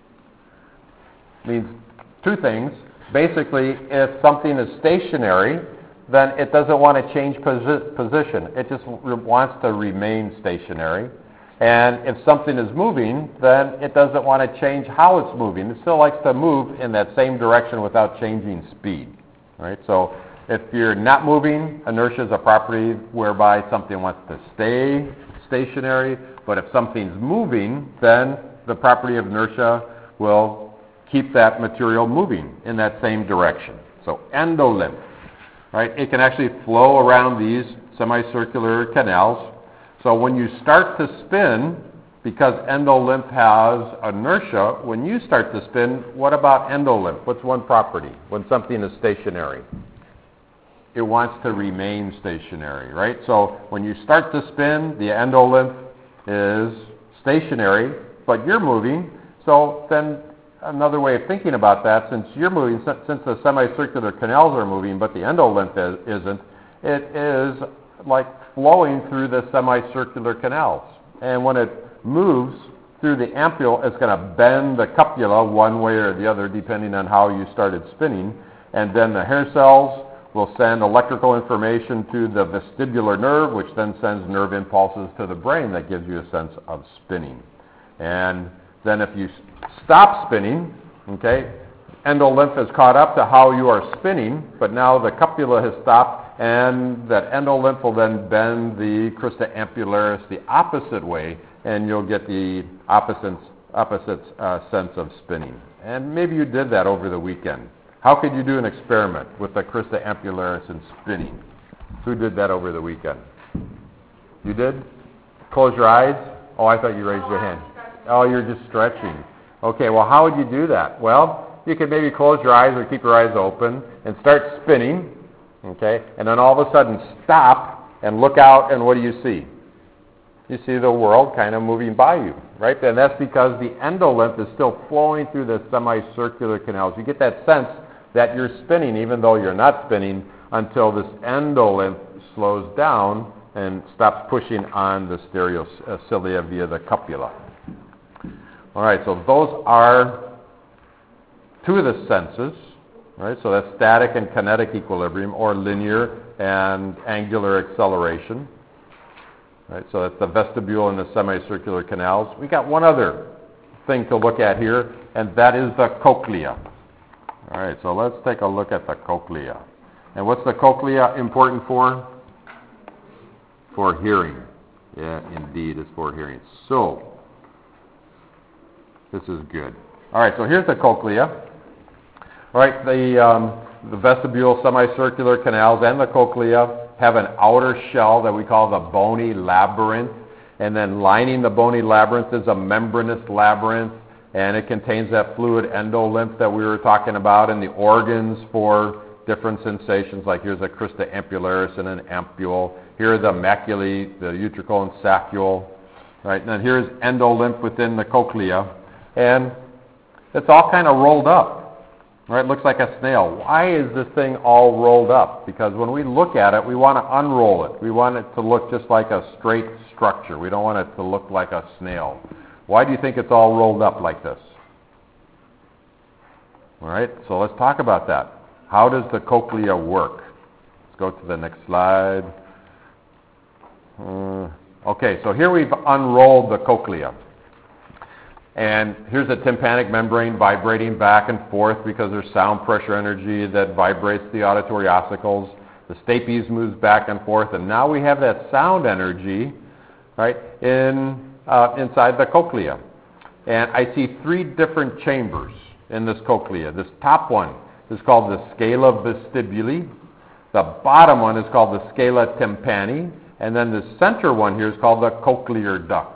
S1: It means two things. Basically, if something is stationary, then it doesn't want to change position. It just wants to remain stationary. And if something is moving, then it doesn't want to change how it's moving. It still likes to move in that same direction without changing speed. Right? So if you're not moving, inertia is a property whereby something wants to stay stationary. But if something's moving, then the property of inertia will keep that material moving in that same direction. So endolymph. Right? It can actually flow around these semicircular canals. So when you start to spin, because endolymph has inertia, when you start to spin, what about endolymph? What's one property when something is stationary? It wants to remain stationary, right? So when you start to spin, the endolymph is stationary, but you're moving. So then another way of thinking about that, since you're moving, since the semicircular canals are moving, but the endolymph isn't, it is like flowing through the semicircular canals. And when it moves through the ampule, it's going to bend the cupula one way or the other, depending on how you started spinning. And then the hair cells will send electrical information to the vestibular nerve, which then sends nerve impulses to the brain that gives you a sense of spinning. And then if you stop spinning, okay, endolymph is caught up to how you are spinning, but now the cupula has stopped, and that endolymph will then bend the crista ampularis the opposite way and you'll get the opposite sense of spinning. And maybe you did that over the weekend. How could you do an experiment with the crista ampularis and spinning? Who did that over the weekend? You did? Close your eyes. Oh, I thought you raised your hand. Oh, you're just stretching. Okay, well, how would you do that? Well, you could maybe close your eyes or keep your eyes open and start spinning, okay? And then all of a sudden stop and look out, and what do you see? You see the world kind of moving by you, right? And that's because the endolymph is still flowing through the semicircular canals. You get that sense that you're spinning even though you're not spinning until this endolymph slows down and stops pushing on the stereocilia via the cupula. All right, so those are two of the senses, right? So that's static and kinetic equilibrium, or linear and angular acceleration. Right, so that's the vestibule and the semicircular canals. We got one other thing to look at here, and that is the cochlea. All right, so let's take a look at the cochlea. And what's the cochlea important for? For hearing. Yeah, indeed, it's for hearing. So, this is good. All right, so here's the cochlea. All right, the vestibule, semicircular canals, and the cochlea have an outer shell that we call the bony labyrinth, and then lining the bony labyrinth is a membranous labyrinth, and it contains that fluid endolymph that we were talking about, and the organs for different sensations, like here's a crista ampularis and an ampule. Here are the maculae, the utricle and saccule, right? And then here's endolymph within the cochlea, and it's all kind of rolled up. Right, it looks like a snail. Why is this thing all rolled up? Because when we look at it, we want to unroll it. We want it to look just like a straight structure. We don't want it to look like a snail. Why do you think it's all rolled up like this? All right, so let's talk about that. How does the cochlea work? Let's go to the next slide. Okay, so here we've unrolled the cochlea. And here's a tympanic membrane vibrating back and forth because there's sound pressure energy that vibrates the auditory ossicles. The stapes moves back and forth, and now we have that sound energy, right, inside the cochlea. And I see three different chambers in this cochlea. This top one is called the scala vestibuli. The bottom one is called the scala tympani, and then the center one here is called the cochlear duct.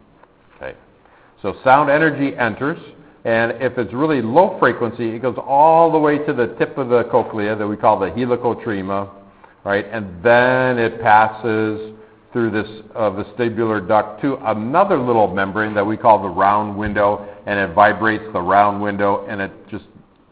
S1: So sound energy enters, and if it's really low frequency, it goes all the way to the tip of the cochlea that we call the helicotrema, right? And then it passes through this vestibular duct to another little membrane that we call the round window, and it vibrates the round window, and it just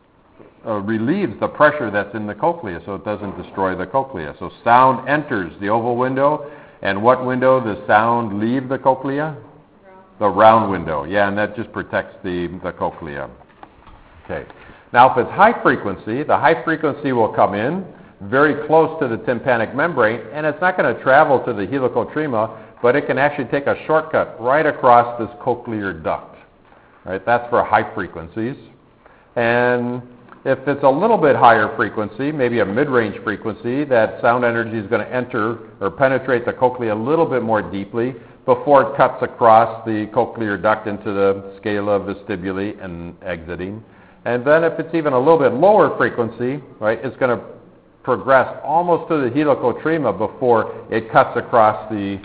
S1: relieves the pressure that's in the cochlea so it doesn't destroy the cochlea. So sound enters the oval window, and what window does sound leave the cochlea? The round window, yeah, and that just protects the cochlea. Okay. Now, if it's high frequency, the high frequency will come in very close to the tympanic membrane, and it's not going to travel to the helicotrema, but it can actually take a shortcut right across this cochlear duct. Right? That's for high frequencies. And if it's a little bit higher frequency, maybe a mid-range frequency, that sound energy is going to enter or penetrate the cochlea a little bit more deeply before it cuts across the cochlear duct into the scala vestibuli and exiting. And then if it's even a little bit lower frequency, right, it's going to progress almost to the helicotrema before it cuts across the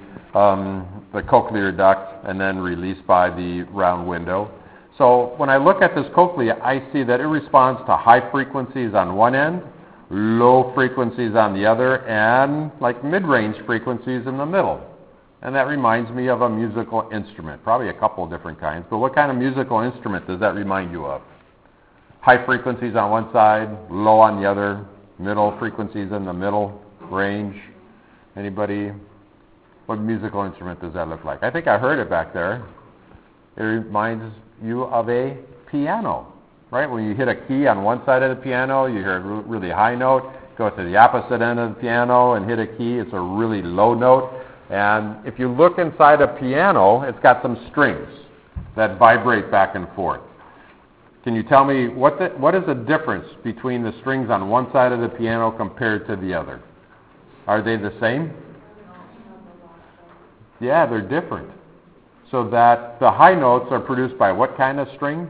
S1: cochlear duct and then released by the round window. So when I look at this cochlea, I see that it responds to high frequencies on one end, low frequencies on the other, and like mid-range frequencies in the middle. And that reminds me of a musical instrument, probably a couple of different kinds. But what kind of musical instrument does that remind you of? High frequencies on one side, low on the other, middle frequencies in the middle range. Anybody? What musical instrument does that look like? I think I heard it back there. It reminds you of a piano, right? When you hit a key on one side of the piano, you hear a really high note. Go to the opposite end of the piano and hit a key, it's a really low note. And if you look inside a piano, it's got some strings that vibrate back and forth. Can you tell me what is the difference between the strings on one side of the piano compared to the other? Are they the same? Yeah, they're different. so that the high notes are produced by what kind of string?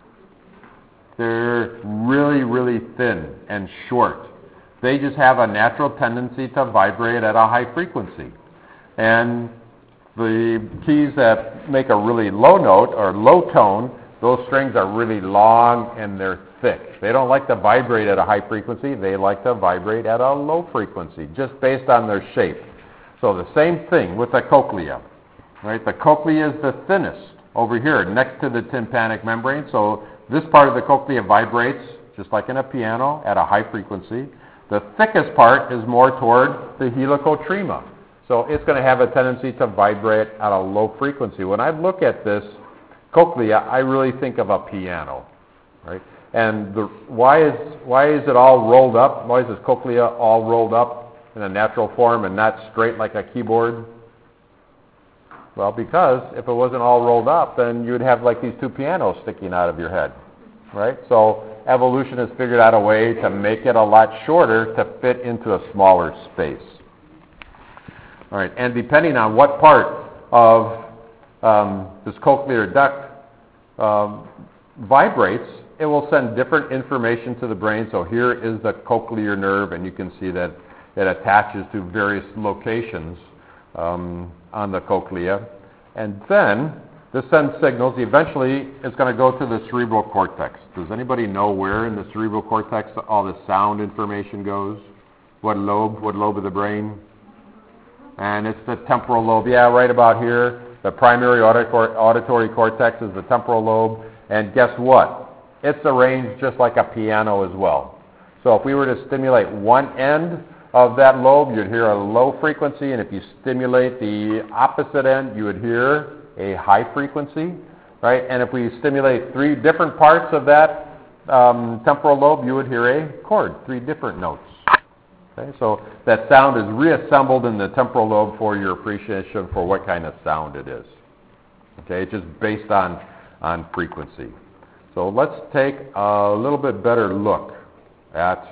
S1: They're really, really thin and short. They just have a natural tendency to vibrate at a high frequency. And the keys that make a really low note or low tone, those strings are really long and they're thick. They don't like to vibrate at a high frequency. They like to vibrate at a low frequency, just based on their shape. So the same thing with the cochlea. Right? The cochlea is the thinnest over here next to the tympanic membrane. So this part of the cochlea vibrates, just like in a piano, at a high frequency. The thickest part is more toward the helicotrema. So it's going to have a tendency to vibrate at a low frequency. When I look at this cochlea, I really think of a piano. Right? And why is it all rolled up? Why is this cochlea all rolled up in a natural form and not straight like a keyboard? Well, because if it wasn't all rolled up, then you would have like these two pianos sticking out of your head, right? So evolution has figured out a way to make it a lot shorter to fit into a smaller space. All right, and depending on what part of this cochlear duct vibrates, it will send different information to the brain. So here is the cochlear nerve, and you can see that it attaches to various locations on the cochlea, and then this sends signals. Eventually, it's going to go to the cerebral cortex. Does anybody know where in the cerebral cortex all the sound information goes? What lobe of the brain? And it's the temporal lobe. Yeah, right about here. The primary auditory cortex is the temporal lobe, and guess what? It's arranged just like a piano as well. So if we were to stimulate one end of that lobe, you'd hear a low frequency, and if you stimulate the opposite end, you would hear a high frequency, right? And if we stimulate three different parts of that temporal lobe, you would hear a chord, three different notes. Okay, so that sound is reassembled in the temporal lobe for your appreciation for what kind of sound it is. Okay, it's just based on frequency. So let's take a little bit better look at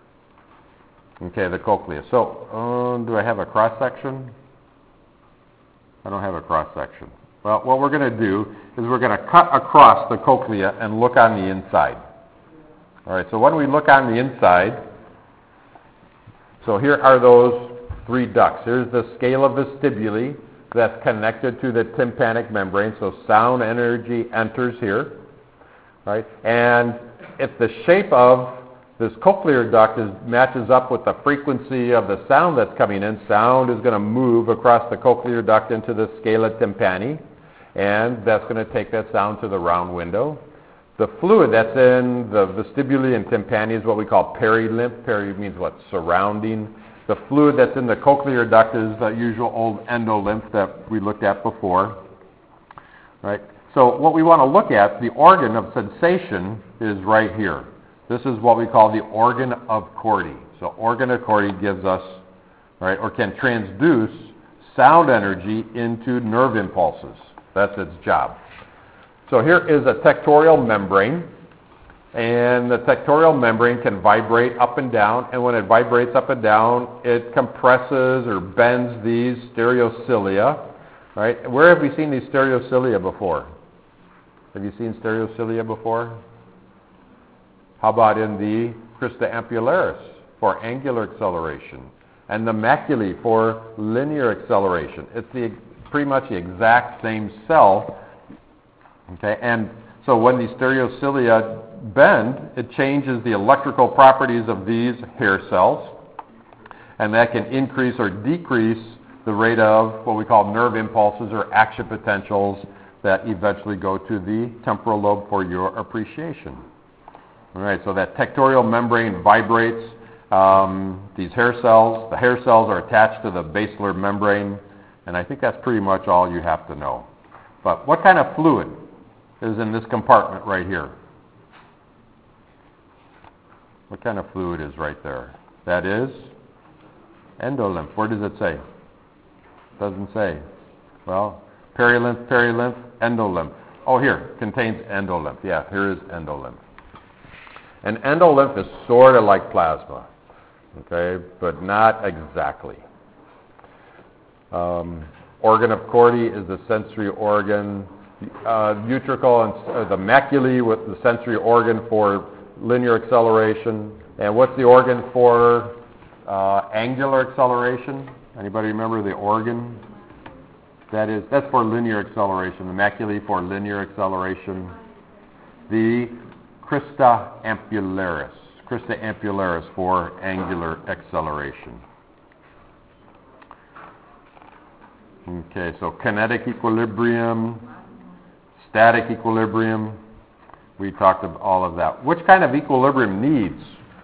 S1: the cochlea. So, do I have a cross-section? I don't have a cross-section. Well, what we're going to do is we're going to cut across the cochlea and look on the inside. All right, so when we look on the inside, so here are those three ducts. Here's the scala vestibuli that's connected to the tympanic membrane, so sound energy enters here. Right? And if the shape of this cochlear duct matches up with the frequency of the sound that's coming in, sound is going to move across the cochlear duct into the scala tympani, and that's going to take that sound to the round window. The fluid that's in the vestibuli and tympani is what we call perilymph. Peri means what? Surrounding. The fluid that's in the cochlear duct is the usual old endolymph that we looked at before. Right? So what we want to look at, the organ of sensation, is right here. This is what we call the organ of Corti. So organ of Corti gives us, right, or can transduce sound energy into nerve impulses. That's its job. So here is a tectorial membrane, and the tectorial membrane can vibrate up and down, and when it vibrates up and down, it compresses or bends these stereocilia, right? Where have we seen these stereocilia before? Have you seen stereocilia before? How about in the crista ampullaris for angular acceleration, and the maculae for linear acceleration? It's pretty much the exact same cell. Okay, and so when these stereocilia bend, it changes the electrical properties of these hair cells, and that can increase or decrease the rate of what we call nerve impulses or action potentials that eventually go to the temporal lobe for your appreciation. All right, so that tectorial membrane vibrates these hair cells. The hair cells are attached to the basilar membrane, and I think that's pretty much all you have to know. But what kind of fluid is in this compartment right here? What kind of fluid is right there? That is endolymph. Where does it say? Doesn't say. Well, perilymph, endolymph. Oh, here, contains endolymph. Yeah, here is endolymph. And endolymph is sort of like plasma, okay, but not exactly. Organ of Corti is the sensory organ. Utricle and the maculae with the sensory organ for linear acceleration. And what's the organ for angular acceleration? Anybody remember the organ? That's for linear acceleration. The maculae for linear acceleration. The crista ampullaris. Crista ampullaris for angular acceleration. Okay, so kinetic equilibrium, static equilibrium. We talked about all of that. Which kind of equilibrium needs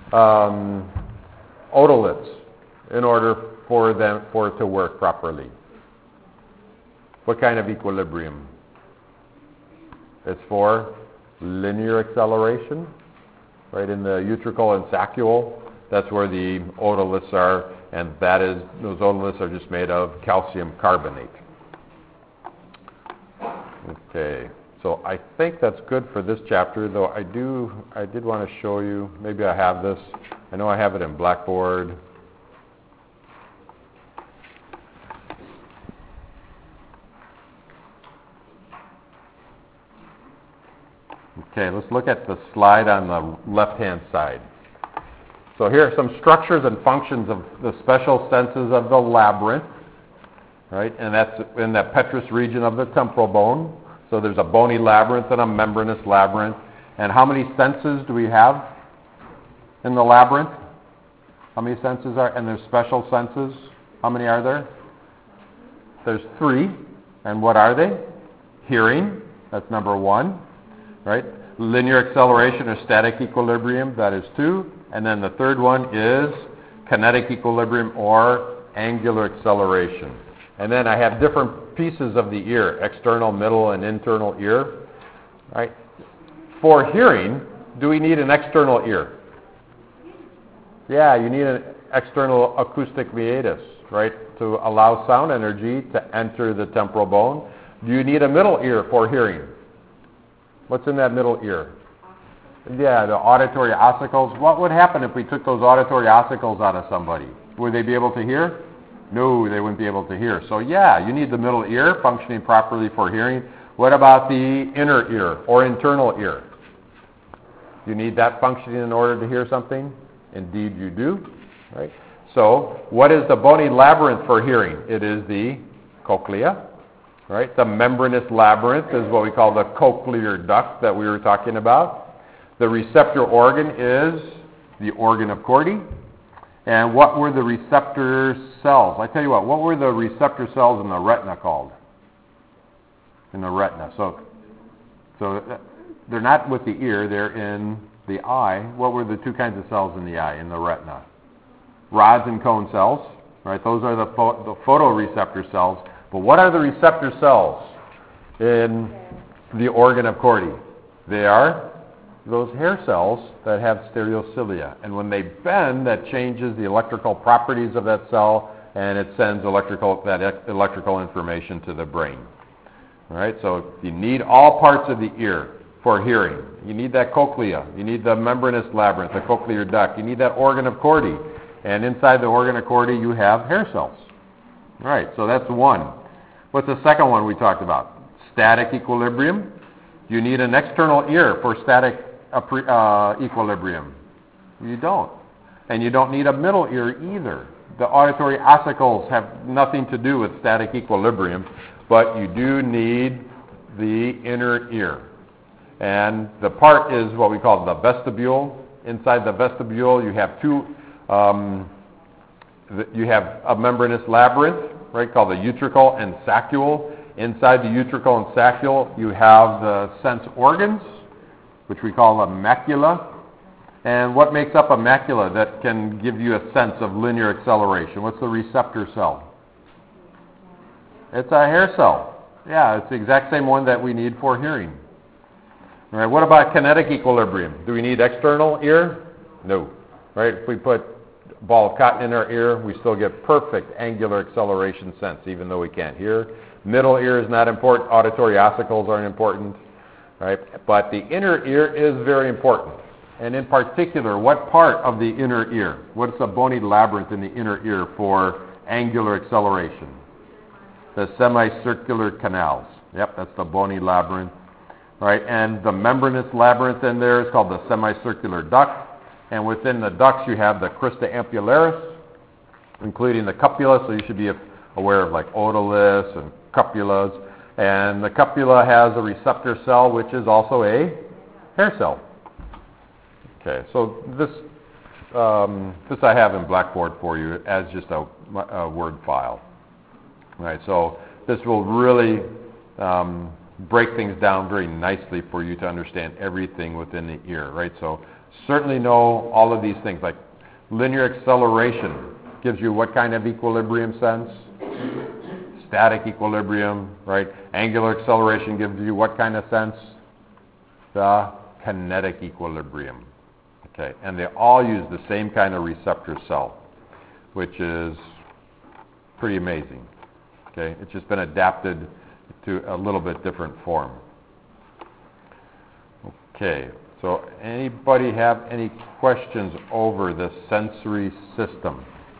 S1: otoliths in order for it to work properly? What kind of equilibrium? It's for linear acceleration, right? In the utricle and saccule, that's where the otoliths are, and those otoliths are just made of calcium carbonate. Okay, so I think that's good for this chapter, though I did want to show you, maybe I have this. I know I have it in Blackboard. Okay, let's look at the slide on the left-hand side. So here are some structures and functions of the special senses of the labyrinth, right? And that's in the petrous region of the temporal bone. So there's a bony labyrinth and a membranous labyrinth. And how many senses do we have in the labyrinth? How many senses are, and there's special senses? How many are there? There's 3. And what are they? Hearing, that's number 1, right? Linear acceleration or static equilibrium, that is 2. And then the third one is kinetic equilibrium or angular acceleration. And then I have different pieces of the ear, external, middle, and internal ear. Right? For hearing, do we need an external ear? Yeah, you need an external acoustic meatus, right, to allow sound energy to enter the temporal bone. Do you need a middle ear for hearing? What's in that middle ear? Yeah, the auditory ossicles. What would happen if we took those auditory ossicles out of somebody? Would they be able to hear? No, they wouldn't be able to hear. So yeah, you need the middle ear functioning properly for hearing. What about the inner ear or internal ear? You need that functioning in order to hear something? Indeed you do. Right? So what is the bony labyrinth for hearing? It is the cochlea. Right? The membranous labyrinth is what we call the cochlear duct that we were talking about. The receptor organ is the organ of Corti. And what were the receptor cells? I tell you what were the receptor cells in the retina called? In the retina. So they're not with the ear, they're in the eye. What were the 2 kinds of cells in the eye, in the retina? Rods and cone cells, right? Those are the photoreceptor cells. But what are the receptor cells in the organ of Corti? They are those hair cells that have stereocilia. And when they bend, that changes the electrical properties of that cell, and it sends electrical information to the brain. All right, so you need all parts of the ear for hearing. You need that cochlea. You need the membranous labyrinth, the cochlear duct. You need that organ of Corti. And inside the organ of Corti, you have hair cells. All right, so that's 1. What's the second one we talked about? Static equilibrium. You need an external ear for static equilibrium. You don't. And you don't need a middle ear either. The auditory ossicles have nothing to do with static equilibrium, but you do need the inner ear. And the part is what we call the vestibule. Inside the vestibule, you have you have a membranous labyrinth, right, called the utricle and saccule. Inside the utricle and saccule, you have the sense organs, which we call a macula. And what makes up a macula that can give you a sense of linear acceleration? What's the receptor cell? It's a hair cell. Yeah, it's the exact same one that we need for hearing. All right, what about kinetic equilibrium? Do we need external ear? No. Right? If we put a ball of cotton in our ear, we still get perfect angular acceleration sense, even though we can't hear. Middle ear is not important. Auditory ossicles aren't important. Right? But the inner ear is very important. And in particular, what part of the inner ear? What's the bony labyrinth in the inner ear for angular acceleration? the semicircular canals. Yep, that's the bony labyrinth. Right, and the membranous labyrinth in there is called the semicircular duct. And within the ducts you have the crista ampullaris, including the cupula, so you should be aware of like otoliths and cupulas. And the cupula has a receptor cell, which is also a hair cell. Okay, so this I have in Blackboard for you as just a Word file. All right, so this will really break things down very nicely for you to understand everything within the ear, right? So certainly know all of these things, like linear acceleration gives you what kind of equilibrium sense? Static equilibrium, right? Angular acceleration gives you what kind of sense? The kinetic equilibrium. Okay, and they all use the same kind of receptor cell, which is pretty amazing. Okay, it's just been adapted to a little bit different form. Okay, so anybody have any questions over the sensory system?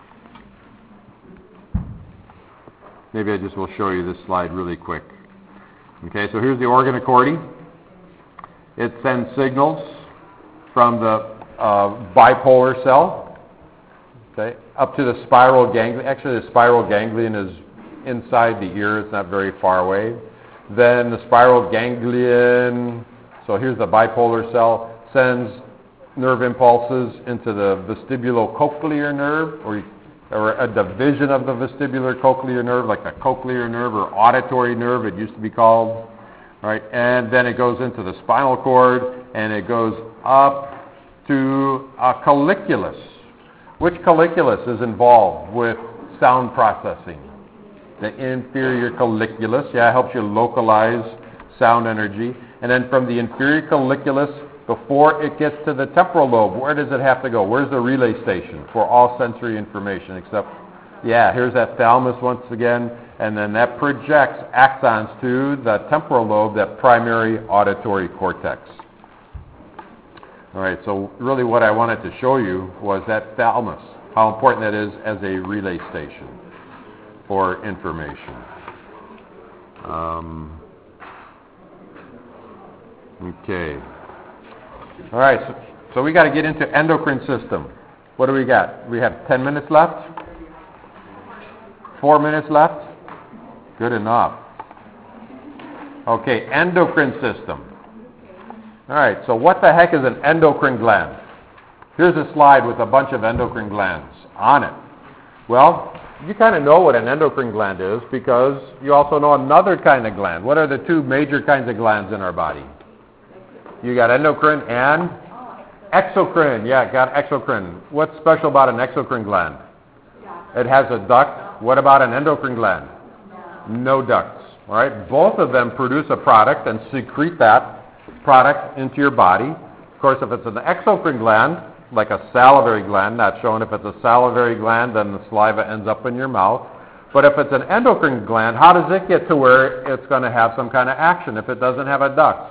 S1: Maybe I just will show you this slide really quick. Okay, so here's the organ of Corti. It sends signals from the bipolar cell, okay, up to the spiral ganglion. Actually, the spiral ganglion is inside the ear. It's not very far away. Then the spiral ganglion, so here's the bipolar cell, sends nerve impulses into the vestibulocochlear nerve, or a division of the vestibular cochlear nerve, like a cochlear nerve or auditory nerve, it used to be called. Right? And then it goes into the spinal cord, and it goes up to a colliculus. Which colliculus is involved with sound processing? The inferior colliculus. Yeah, it helps you localize sound energy. And then from the inferior colliculus, before it gets to the temporal lobe, where does it have to go? Where's the relay station for all sensory information except, yeah, here's that thalamus once again, and then that projects axons to the temporal lobe, that primary auditory cortex. All right, so really what I wanted to show you was that thalamus, how important that is as a relay station for information. Okay. All right, so we got to get into endocrine system. What do we got? We have 10 minutes left? 4 minutes left? Good enough. Okay, endocrine system. All right, so what the heck is an endocrine gland? Here's a slide with a bunch of endocrine glands on it. Well, you kind of know what an endocrine gland is because you also know another kind of gland. What are the two major kinds of glands in our body? You got endocrine and exocrine. Yeah, got exocrine. What's special about an exocrine gland? It has a duct. What about an endocrine gland? No ducts. All right, both of them produce a product and secrete that product into your body. Of course, if it's an exocrine gland, like a salivary gland, not shown. If it's a salivary gland, then the saliva ends up in your mouth. But if it's an endocrine gland, how does it get to where it's going to have some kind of action if it doesn't have a duct?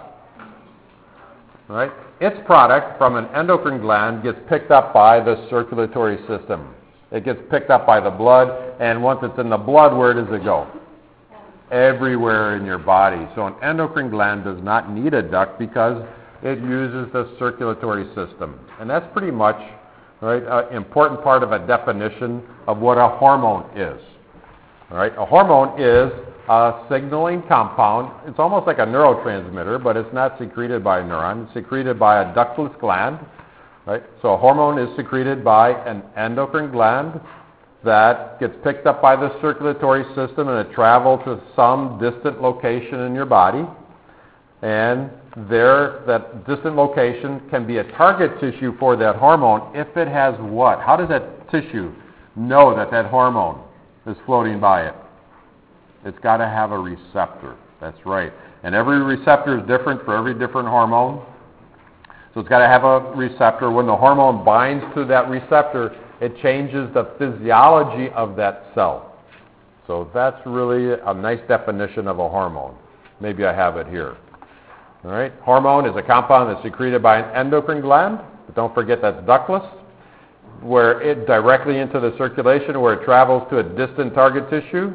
S1: All right? Its product from an endocrine gland gets picked up by the circulatory system. It gets picked up by the blood, and once it's in the blood, where does it go? Everywhere in your body. So an endocrine gland does not need a duct because it uses the circulatory system. And that's pretty much, right, an important part of a definition of what a hormone is. All right? A hormone is a signaling compound. It's almost like a neurotransmitter, but it's not secreted by a neuron. It's secreted by a ductless gland. Right? So a hormone is secreted by an endocrine gland that gets picked up by the circulatory system, and it travels to some distant location in your body. And there, that distant location can be a target tissue for that hormone if it has what? How does that tissue know that that hormone is floating by it? It's got to have a receptor. That's right. And every receptor is different for every different hormone. So it's got to have a receptor. When the hormone binds to that receptor, it changes the physiology of that cell. So that's really a nice definition of a hormone. Maybe I have it here. All right. Hormone is a compound that's secreted by an endocrine gland, but don't forget that's ductless, where it directly into the circulation, where it travels to a distant target tissue.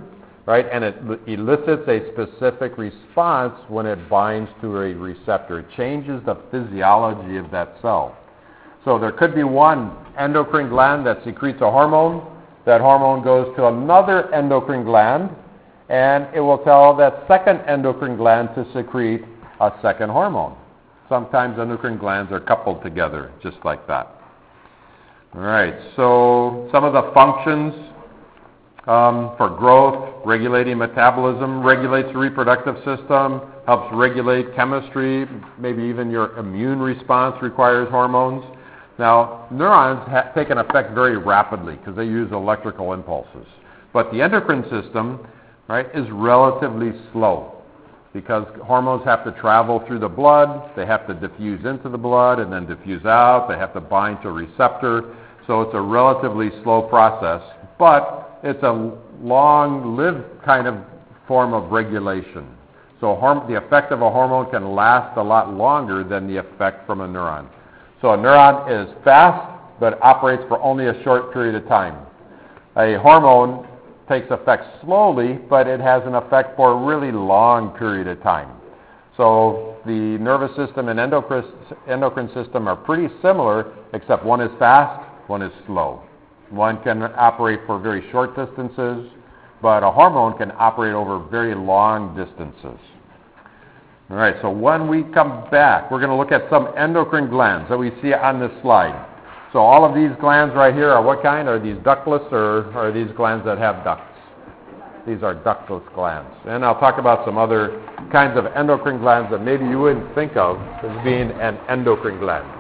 S1: right? And it elicits a specific response when it binds to a receptor. It changes the physiology of that cell. So there could be one endocrine gland that secretes a hormone. That hormone goes to another endocrine gland, and it will tell that second endocrine gland to secrete a second hormone. Sometimes endocrine glands are coupled together, just like that. All right, so some of the functions for growth: regulating metabolism, regulates the reproductive system, helps regulate chemistry, maybe even your immune response requires hormones. Now, neurons take an effect very rapidly because they use electrical impulses. But the endocrine system, right, is relatively slow because hormones have to travel through the blood, they have to diffuse into the blood and then diffuse out, they have to bind to a receptor. So it's a relatively slow process, but it's a long-lived kind of form of regulation. So the effect of a hormone can last a lot longer than the effect from a neuron. So a neuron is fast, but operates for only a short period of time. A hormone takes effect slowly, but it has an effect for a really long period of time. So the nervous system and endocrine system are pretty similar, except one is fast, one is slow. One can operate for very short distances, but a hormone can operate over very long distances. All right, so when we come back, we're going to look at some endocrine glands that we see on this slide. So all of these glands right here are what kind? Are these ductless, or are these glands that have ducts? These are ductless glands. And I'll talk about some other kinds of endocrine glands that maybe you wouldn't think of as being an endocrine gland.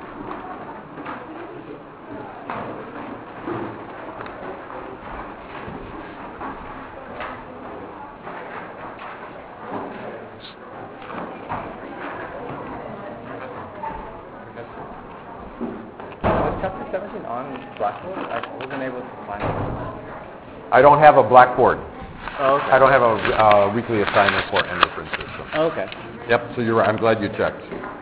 S1: I don't have a blackboard.
S2: Oh, okay.
S1: I don't have a weekly assignment for endocrine system.
S2: Okay.
S1: Yep, so you're right. I'm glad you checked.